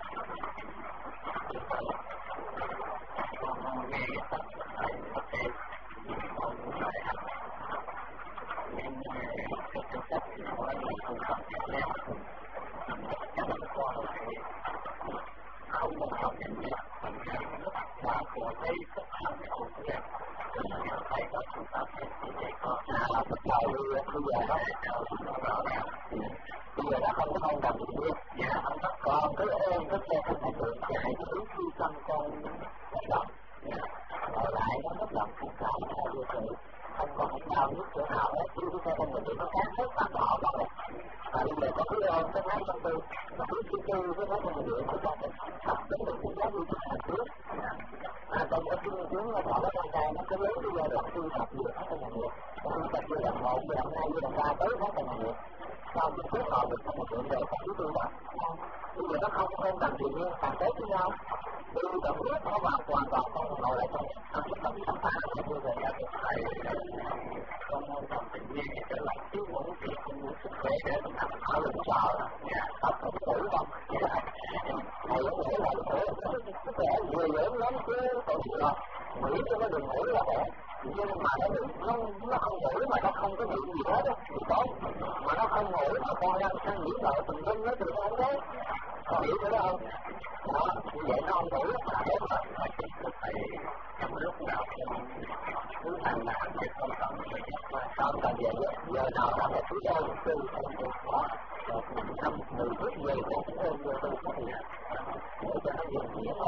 con nghe cái thầy thầy con phải nhưng cái sách nói là không học nhé các bạn con lại không có học nhé thành ra nó và của đây tất cả những câu chuyện mình thấy có chúng ta phải chỉ để có bắt đầu bây giờ nó rõ ràng bây giờ nó không có không cần gì biết dạ không có con cứ ôm cái xe không thành được chạy cái thứ khi tâm con bất động rồi lại nó bất động không phải là như thế không còn đau nhức chỗ nào hết chứ cái xe không mình bị nó cán hết mặt họ không rồi và bây giờ có cứ ôm cái máy tâm tư nó cứ chi tư cái máy không điện của các tập đến được những giá như thế nào trước trong cái chương chứng là thọ cái trai nó cứ lấy bây giờ đoạn tu tập vừa hết trong nghiệp tu tập vừa đoạn 1, vừa đoạn 2, vừa đoạn 3 tới hết trong nghiệp sau khi kết hợp được trong một chuyện rồi không biết tu tập bây giờ nó không cần gì nhưng càng tế với nhau tu tập hết nó vào hoàn toàn không ngồi lại trong cái tâm tâm phá của tôi rồi ra được thầy con môn tập tự nhiên trở lại chứ muốn việc không muốn sức khỏe để mình tập ở đừng sợ tập không tử không thầy nó nghĩ là sức khỏe vừa lớn lắm chứ tội gì đâu nghĩ cho nó đừng ngủ là khỏe nhưng mà nó không ngủ mà nó không có chuyện gì hết á thì tốt mà nó không ngủ mà con đang sang nghĩ lợi từng đêm nó từ không đấy con hiểu cái đó không đó như vậy nó không ngủ mà để mà thầy trong lúc nào cứ thành làm việc không cần về giờ nào làm một thứ ơn tư đó rồi 5-10 phút về cũng ơn vô tư có gì để cho nó dừng nghĩa thôi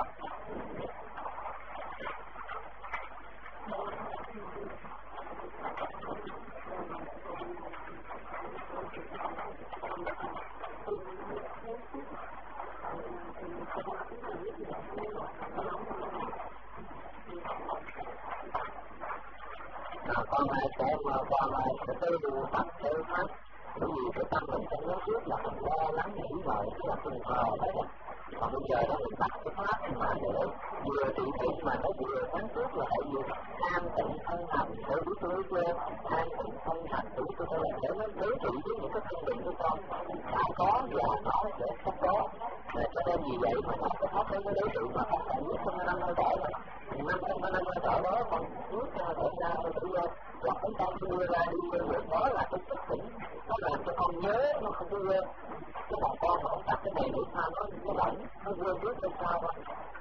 con lại sẽ con lại sẽ tư tập theo pháp bởi vì cái tâm mình trong lúc trước là mình lo lắng nghĩ ngợi cái là tình cờ đấy còn bây giờ đó mình tập cái pháp mà để vừa trị trị mà nó vừa sáng suốt là tại vì an tịnh thân hành để biết tôi chưa an tịnh thân hành để tôi là để nó đối trị với những cái thân định của con đã có và nó sẽ không có cho nên vì vậy mà nó có pháp nó đối trị mà con phải biết trong 5 hơi thở rồi 5 hơi thở đó con bước ra thở ra rồi tự do hoặc chúng ta đưa ra đi rồi đó là cái thức tỉnh nó làm cho con nhớ nó không có quên cái bọn con mà không tập cái này nữa mà nó lẫn nó quên biết trong sao thôi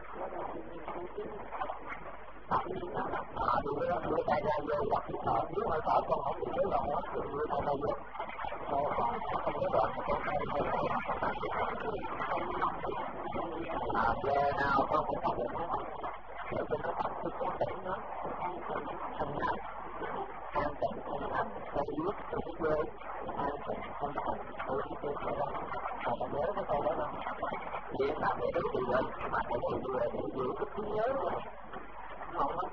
đưa tay ra vô hoặc cái thở nếu hơi thở con không bị rối loạn đó thì đưa tay ra vô còn không có đoạn mà con tay hơi thở giờ nào con cũng tập được nó để cho nó tập cái con tỉnh nó thân hành an tịnh thân hành cây nước tự quê an tịnh thân hành tôi tôi sẽ đó mà ta nhớ cái câu đó đâu điện làm để đối trị lên mà để đối trị là để giữ cái trí nhớ rồi không á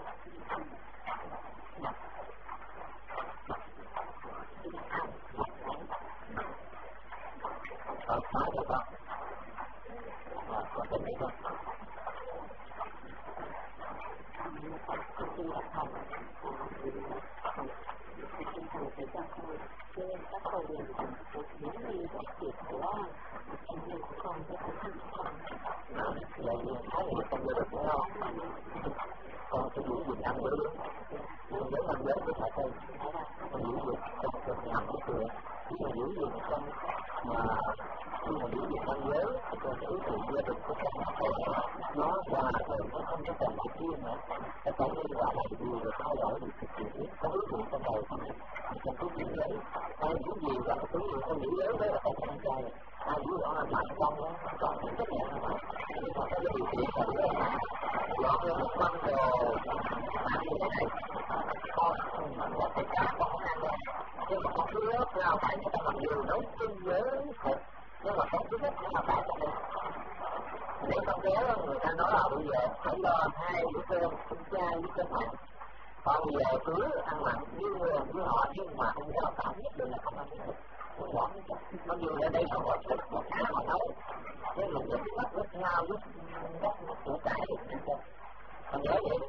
nói cho con có tình hay không các câu chuyện những gì các chuyện của con cái là gì thái độ không được đúng không con sẽ giữ gìn ăn bữa nhưng nếu ăn bữa thì phải thôi con giữ gìn con được nằm ở cửa khi mà giữ gìn con mà khi mà giữ gìn ăn bữa thì con sẽ tự gia đình của các bạn nó qua rồi nó không có cần cái kia nữa cái phải đi vào làm gì rồi thay đổi được cái chuyện có ước nguyện trong đầu không trong cái chuyện đấy ai giữ gì và cái gì con nghĩ lớn đấy là con con trai ai giữ đó là bạn con đó con cũng chấp nhận mà nhưng mà cái điều kiện là đứa là dọn ra một mâm đồ ăn như thế này con mà có tất cả con không ăn đâu nhưng mà con cứ rớt ra phải người ta mặc dù nấu chung với thịt nhưng mà con cứ thích nó là phải cho mình để con kéo người ta nói là bây giờ phải lo 2 bữa cơm con trai với con mẹ Còn bây giờ cứ ăn mặn với họ nhưng mà không có cảm nhất định là không ăn được. Không bỏ nó như ở đây là một tháng mà nấu với mình những cái rất ngao với rất củ cải được. Còn nhớ vậy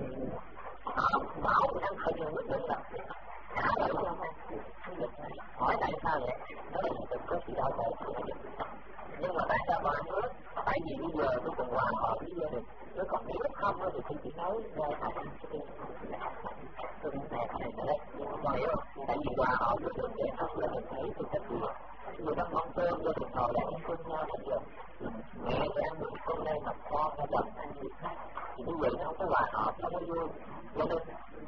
bảo ăn không được quyết định là trả lại cho ăn hỏi tại sao vậy? Đó là mình có sự đau khổ. Nhưng mà tại sao mà ăn nước? Tại vì bây giờ tôi còn hòa hợp với gia đình. Nếu còn nếu không thì tôi chỉ nói ra tại tôi muốn này đấy. Còn hiểu không? Tại vì hòa hợp với gia đình không là mình thấy tôi thích gì. Người ta mong cơm gia đình ngồi lại ăn cơm nhau bây giờ. Mẹ thì ăn được cơm đây mà con hay chồng ăn gì khác. Thì như vậy nó không có hòa hợp, nó không có vui. Cho nên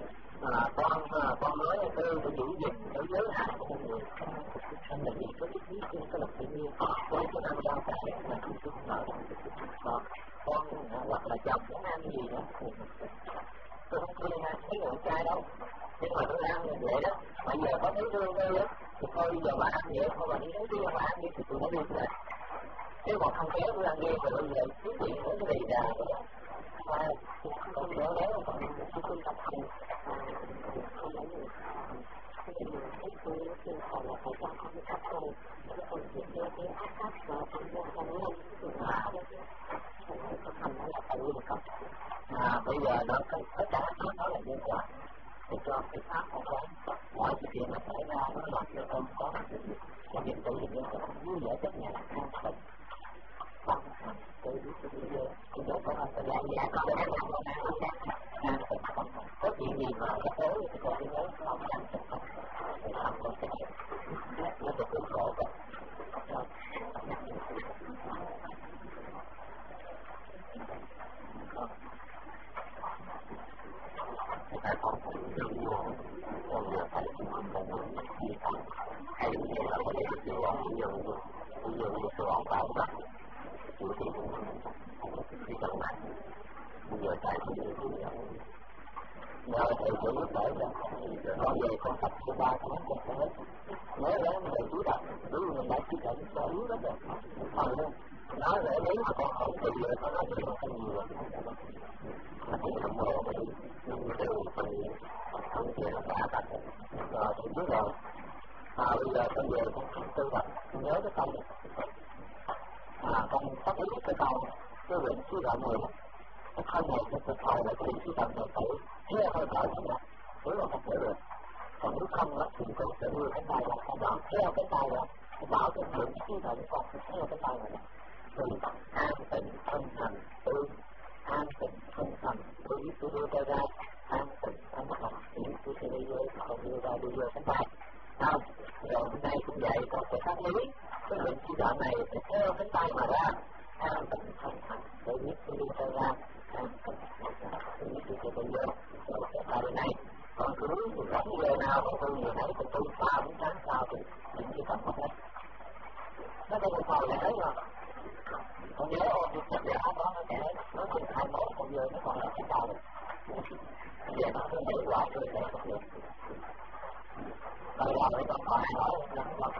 con nói tôi phải giữ gìn cái giới hạn của một người. Anh là gì có cái ý kiến có lập tự nhiên. Con có ăn rau cải mà không chút nở. Con hoặc là chồng muốn ăn gì đó. Tôi không khuyên ăn mấy người trai đâu. Nhưng mà tôi ăn như vậy đó. Bây giờ có thấy thương đây á. Thì thôi bây giờ bà ăn vậy thôi bà đi nấu riêng bà ăn đi thì tôi nó đi rồi. Chứ còn không kéo tôi ăn riêng rồi bây giờ kiếm tiền nữa cái đầy đà rồi đó. Mà còn kéo léo còn tôi tập hành. Không phải người cái gì thấy tôi còn là phải cho con cấp rồi. Chứ còn cái áp cấp và con ra con lên tôi hạ đó chứ. Con hành nó là tự được không? Bây giờ nó tất cả nó là nhân quả. Để cho cái pháp của con mọi sự kiện nó xảy ra nó làm cho con có cái niềm tự nhiên của con vui vẻ chấp nhận an phận bằng hành tự biết tự nhiên thì nếu con ăn tự làm giá con để làm con ăn an phận không có chuyện gì mà có tối thì con đi nhớ không an phận không thì làm con sẽ nó được cực khổ rồi người ta còn không được nhiều con vừa phải không được gì cả hay là có thể được nhiều nhiều sự ổn bảo đó chủ thì đi trong này bây giờ tại vì nhờ thầy sẽ giúp đỡ cho con về con tập thứ 3 tháng con sẽ hết nhớ đó thầy chú tập bởi vì mình đã chú tập cho yếu đó rồi còn nói để nếu mà con không thì giờ con nói thì con không nhiều mà thì không mồ bởi nhưng từ không thì nó đã tập rồi thì biết rồi bây giờ con về con tư tập con nhớ cái câu con phát ý cái câu cái quyển sứ đoạn này cái thân này cái thực hồi là cái sứ đoạn này phải theo hơi thở của mình nếu mà không thể được còn nếu không thì con sẽ đưa cái tay ra con bảo theo cái tay ra con bảo cái quyển sứ đoạn con sẽ theo cái tay ra thì an tịnh thân hành tự an tịnh thân hành tự biết tôi đưa tay ra an tịnh thân hành tự biết tôi sẽ đi vô không đưa ra đi vô cái tay không rồi hôm nay cũng vậy con sẽ phát lý cái lệnh chỉ đoạn này phải theo cái tay mà ra an tịnh thân hành tự biết tôi đưa tay ra an tịnh thân hành tự biết tôi sẽ đi vô rồi sẽ ra bên này còn cứ rảnh giờ nào con tu giờ nấy con tu 3-4 tháng sau thì những cái phần hết nó có một hồi là thấy rồi con nhớ ôn được chắc giả đó nó kể nó chừng 21 còn giờ nó còn là cái đầu giờ nó cứ nhảy hoài tôi sẽ không được bây giờ nó còn phải nói lắm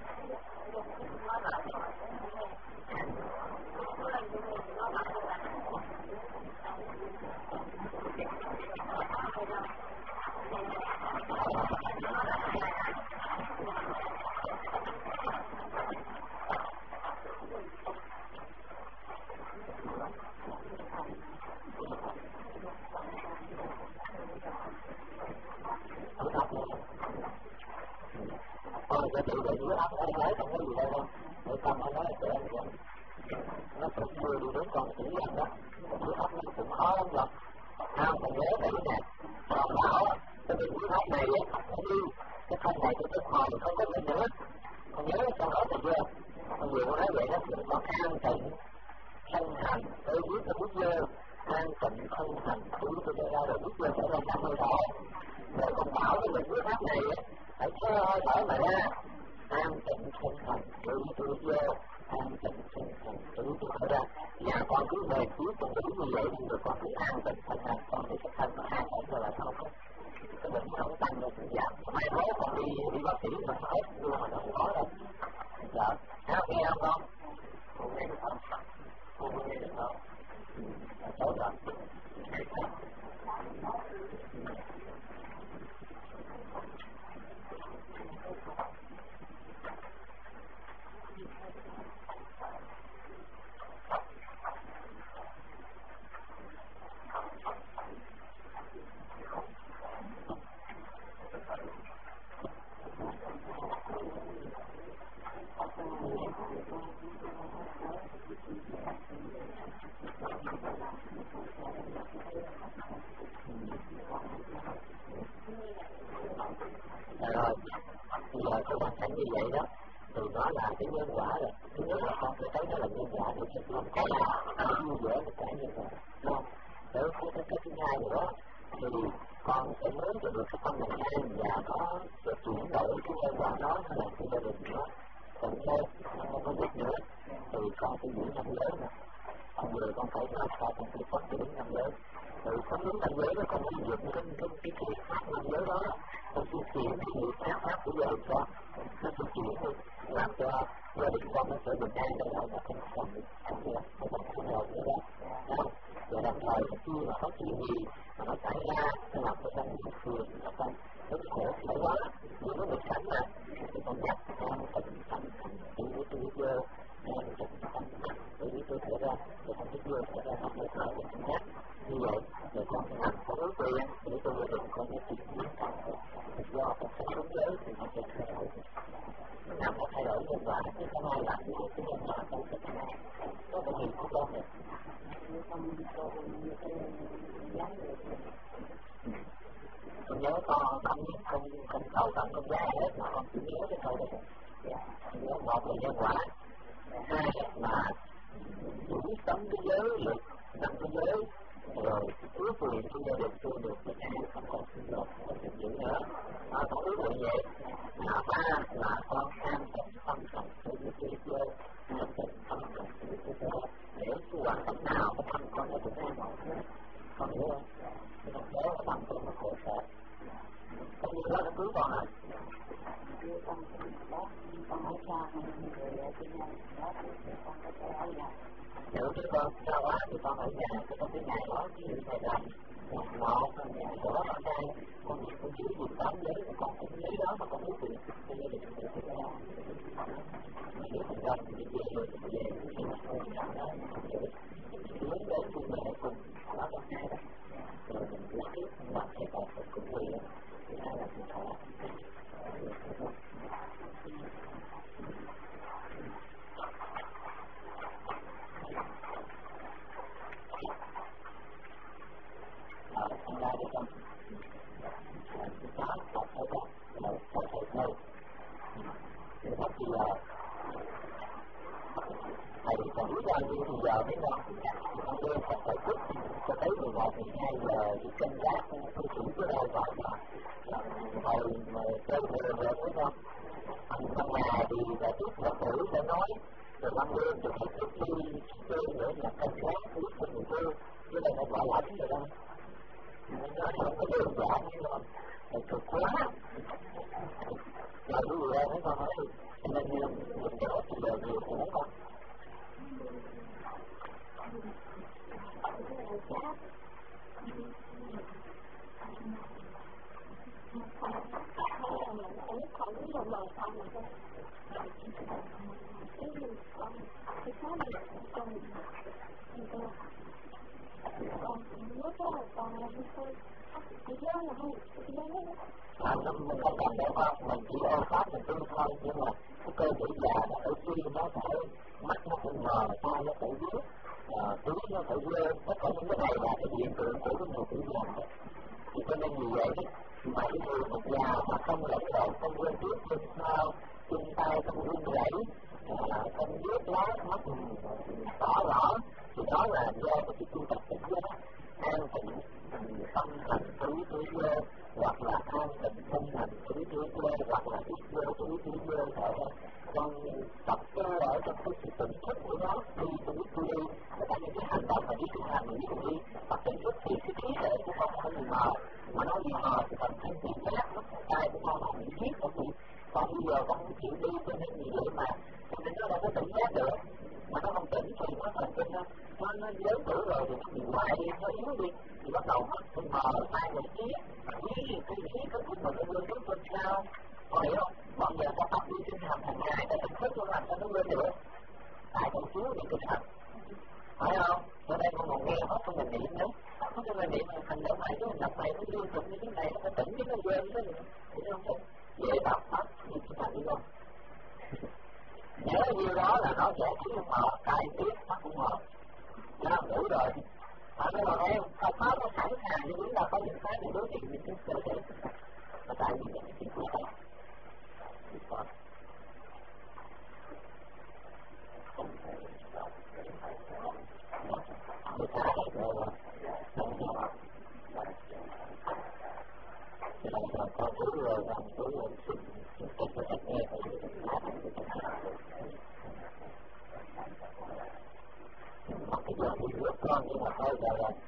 con sẽ tự định với áp em lấy không có gì đâu để con nói là tụi em vậy nó cũng đưa đi đến con chỉ em đó cái áp nó cũng khó lắm rồi còn nhớ kỹ nè con bảo cái bệnh huyết áp này đi cái thân này cái thực hồi không có bệnh nữa con nhớ con nói được chưa con vừa nói vậy đó con an tịnh thân hành tôi biết là biết dơ an tịnh thân hành tôi biết tôi ra rồi biết dơ phải là 50 độ rồi con bảo cái bệnh huyết áp này phải theo hơi thở mà ra an tịnh thân hành tự tự vô an tịnh thân hành tự tự thở ra và con cứ về cuối con cứ như vậy rồi con cứ an tịnh thân hành con thì cái thân an tịnh rồi là không cái bệnh không tăng lên cũng giảm mai mốt con đi bác sĩ mình hết luôn mà nó không có đâu sợ nghe không con con nghe được không con nghe được không tốt rồi Rồi, bây giờ cái hoàn cảnh như vậy đó, thì nó là cái nhân quả rồi. Thứ nhất là con phải thấy nó là nhân quả thì sẽ không có là vui vẻ một cái nhân quả, đúng không? Rồi cái thứ hai nữa thì con sẽ muốn cho được cái tâm bình an và nó sẽ chuyển đổi cái nhân quả đó nó làm cái gia đình nó thuận lên, không có việc nữa thì con sẽ giữ năm lớn nè. Còn người con phải làm sao con phải phát triển năm lớn. Rồi không đúng năm giới đó con phải dựng cái chuyện khác năm giới đó, con sẽ chuyển cái việc khác của gia đình con, nó sẽ chuyển làm cho gia đình con nó sẽ bình an trở lại và không còn bị ảnh hưởng, không còn ảnh hưởng nữa đó. Và đồng thời khi mà có chuyện gì mà nó xảy ra nó làm cho con bị phiền, nó con rất khổ quá, nhưng nó bị cảnh mà thì con nhắc con tỉnh thành chỉ với tôi vô an tỉnh thành để tôi thở ra rồi con biết vô thở ra không hơi thở và con nhắc như vậy rồi con nằm có đối quyền để tôi gia đình con sẽ chuyển biến con do con sống đúng giới thì con sẽ thay đổi nằm có thay đổi nhân quả chứ không ai làm gì cái nhân quả con sẽ thay đổi có cái gì của con này con nhớ con không cầu tặng con gái hết mà con chỉ nhớ cái câu đó nhớ một là nhân quả, hai là chủ sống cái giới lực năm cái giới rồi ước quyền của gia đình tôi được bình an không còn xung đột không còn giữ nữa con ước nguyện vậy ba là con an tịnh tâm thần của những cái an tịnh tâm thần của những cái để cái hoàn cảnh nào cái tâm con nó cũng an ổn hết con hiểu không? Thì con nhớ cái tâm con nó khổ sở không như đó nó cứu con hả? Con hỏi sao con người ở trên này đó con có thể ở nhà nếu chứ con sao quá thì con ở nhà chứ con cái ngày đó ví dụ ngày rằm một của con trai con chỉ việc tóm lấy con cũng lấy đó mà con muốn quyền cho gia đình của cái đó nếu con rằm thì về thì mà con làm đó hướng đến cùng mẹ cùng đó con trai đó rồi mình cứ tiếp mặt thì còn phải cùng quyền thì hai là mình thỏa ra được không? Đó, học thôi đó, là có thể thôi. Thì học thì thầy còn biết bao nhiêu thì giờ mới ngon. Con đêm học thầy thức cho tới 11, 12 giờ thì canh gác tôi chủ cái đâu gọi là hồi mà chơi rồi đúng không? Ban ngày thì đã biết là tử sẽ nói rồi ban đêm thì thầy thức đi chơi nữa là canh gác biết cho người thương chứ đây phải gọi lãnh rồi đâu. Nó không có đơn giản như là thầy cực quá rồi quý vị ơi mấy con nói cho nên mình có thì giờ nhiều khổ con mình không cần để con mình chỉ ôm pháp mình tu thôi nhưng mà cái cơ thể già nó phải suy nó phải mắt nó phải mờ tai nó phải viết túi nó phải vơ tất cả những cái này là cái hiện tượng của cái người tuổi già thì cho nên vì vậy mà cái người một già mà không lẫn lộn không quên trước chân sau chân tay không run rẩy không viết lá mắt tỏ rõ thì đó là do cái tu tập tỉnh giác an tịnh tâm hành tứ tứ vô hoặc là an tịnh tâm hành tứ tứ vô hoặc là ít vô tứ tứ vô ở con tập cơ ở trong cái sự tỉnh thức của nó đi từ biết tôi đi và những cái hành động mà đi cái hành mình đi tập tỉnh thức thì cái trí tuệ của con không bị mờ mà nó bị mờ thì phần thân bị giác nó tay của con không bị giết không bị còn bây giờ con không chịu đi cho nên vì vậy mà cho nên nó đâu có tỉnh giác được mà nó không tỉnh thì nó thần kinh nó lớn tuổi rồi thì nó bị hoại đi nó yếu đi thì bắt đầu nó mờ tay mình biết cái trí cái mà nó vươn trước trên cao có hiểu không? Bọn giờ ta tập đi kinh hành hàng ngày ta tỉnh thức nó làm sao nó vươn được tại con chú đi kinh hành phải không? Cho nên con còn nghe hết trong mình niệm nữa không cho mình niệm hành động này cái hành động này nó liên tục như thế này nó phải tỉnh chứ nó quên chứ thì nó không dễ tập hết như kinh hành đi không? Nhớ như đó là nó sẽ chỉ mờ tay biết mắt cũng mờ nó đủ rồi nó nói thấy không máu nó sẵn sàng để chúng ta có những cái để đối trị những cái cơ thể chúng ta. Và tại vì vậy thì chúng ta không thể đọc cái bài đó. Người ta hay rồi không hiểu học. Thì là con cứ rồi làm cứ rồi xin cách cho các nghe phải được nói thành cái mà cái giờ thì rước con nhưng mà thôi giờ là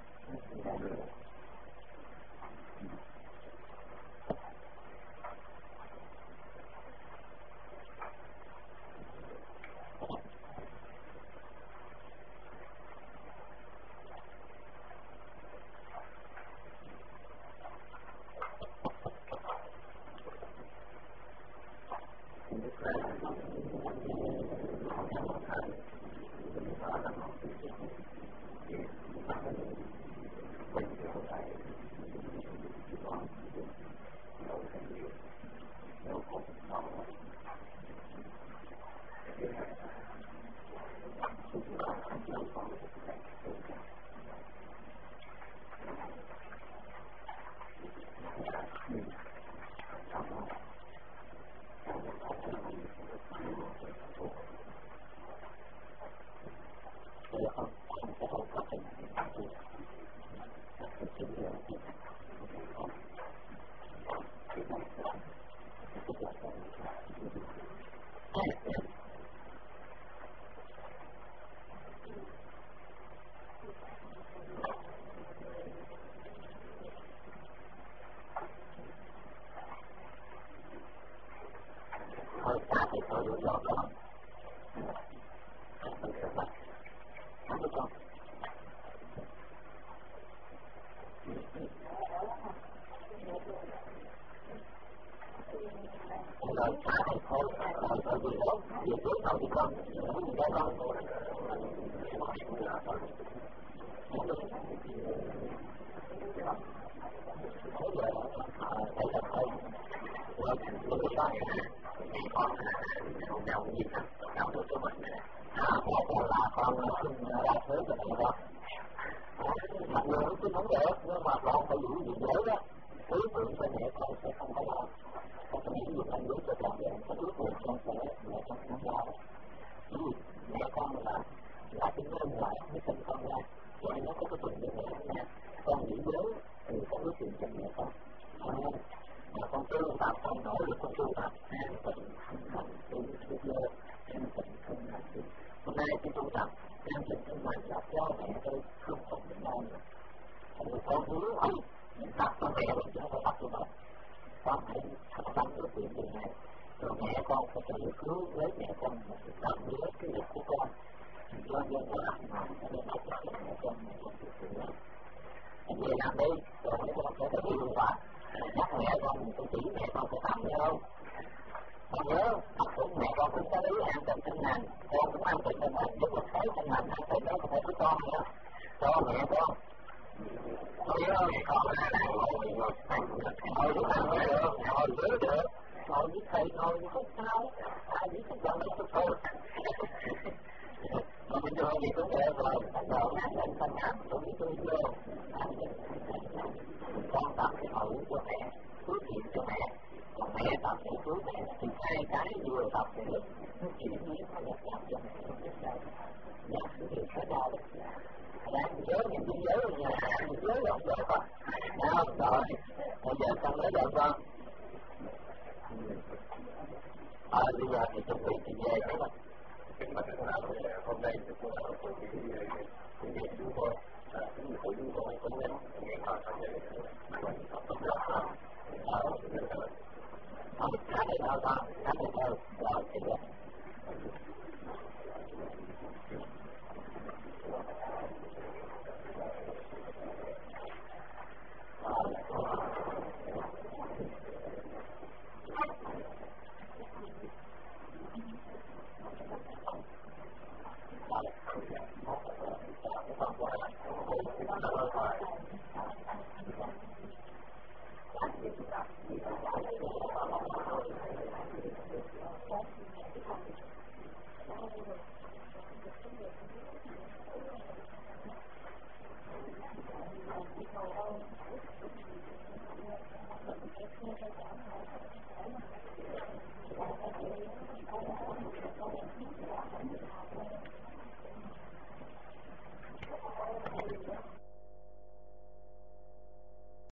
rồi xa thì thôi, rồi vì đó, vì trước đầu thì con, vì đó con. Thế giờ, đây là thôi, rồi lúc đó con đào gì đó, đào được cho mình. Một là con xin ra thuế cho mẹ con. Mặc dù nó xin không được, nhưng mà con phải giữ gì dễ đó, quý tượng cho mẹ con sẽ không có lo. Còn những việc anh giúp cho con về có ước nguyện con sẽ mẹ con không lo. Mẹ con là cái nhân loại mới sinh con ra, cho nên nó có cái chuyện về mẹ nha. Con nghĩ nhớ thì có ước nguyện cho mẹ con. Mà con tu tập, con nỗ lực con tu tập, an tịnh, thanh thành, tu tu lơ, an tịnh, không làm gì. Hôm nay cái tu tập, an tịnh trong mình là cho mẹ tôi không còn bệnh non nữa. Con hứa không, tập cho mẹ mình chứ không phải tập cho mình. Con hãy thật tâm ước nguyện điều này, rồi mẹ con phải tự cứu với mẹ con một cái tâm nhớ cái việc của con. Do dân có làm mà để đọc cho mẹ con thực sự làm. Về làm đi, rồi mẹ con sẽ có hiệu quả. Nhắc mẹ con, tôi chỉ mẹ con phải tắm nhớ không? Con nhớ, tập cũng mẹ con cũng có ý an tịnh thân lành, con cũng an tịnh thân lành, giúp một cái thân lành an tịnh đó có thể với con nữa. Cho mẹ con. Con nhớ không? Con là ngồi lúc nào mới được, ngồi dưới được, ngồi với thầy, ngồi với khúc sao, ai biết khúc gần đâu thôi. Mà mình vô gì cũng được rồi, bắt đầu an tịnh thân lành, cũng như tôi vô. Con tập cái hậu cho mẹ, cứu chuyện cho mẹ, còn mẹ tập để cứu mẹ, thì hai cái vừa tập thì nó chuyển biến nó được làm cho mẹ không biết đâu. Nhạc cái điều khác nhau được. Đang nhớ những cái nhớ ở nhà, nhớ lòng vợ con. Nào, rồi, bây giờ con nói vợ con. Bây giờ thì chuẩn bị thì về đó. Mà hôm nay thì tôi đã có cái việc chúng tôi cũng như của chúng tôi cũng nên nghe con sau này mình học tập rất là khá là đau con, khá là đau, rồi thì được. tôi nhận biết là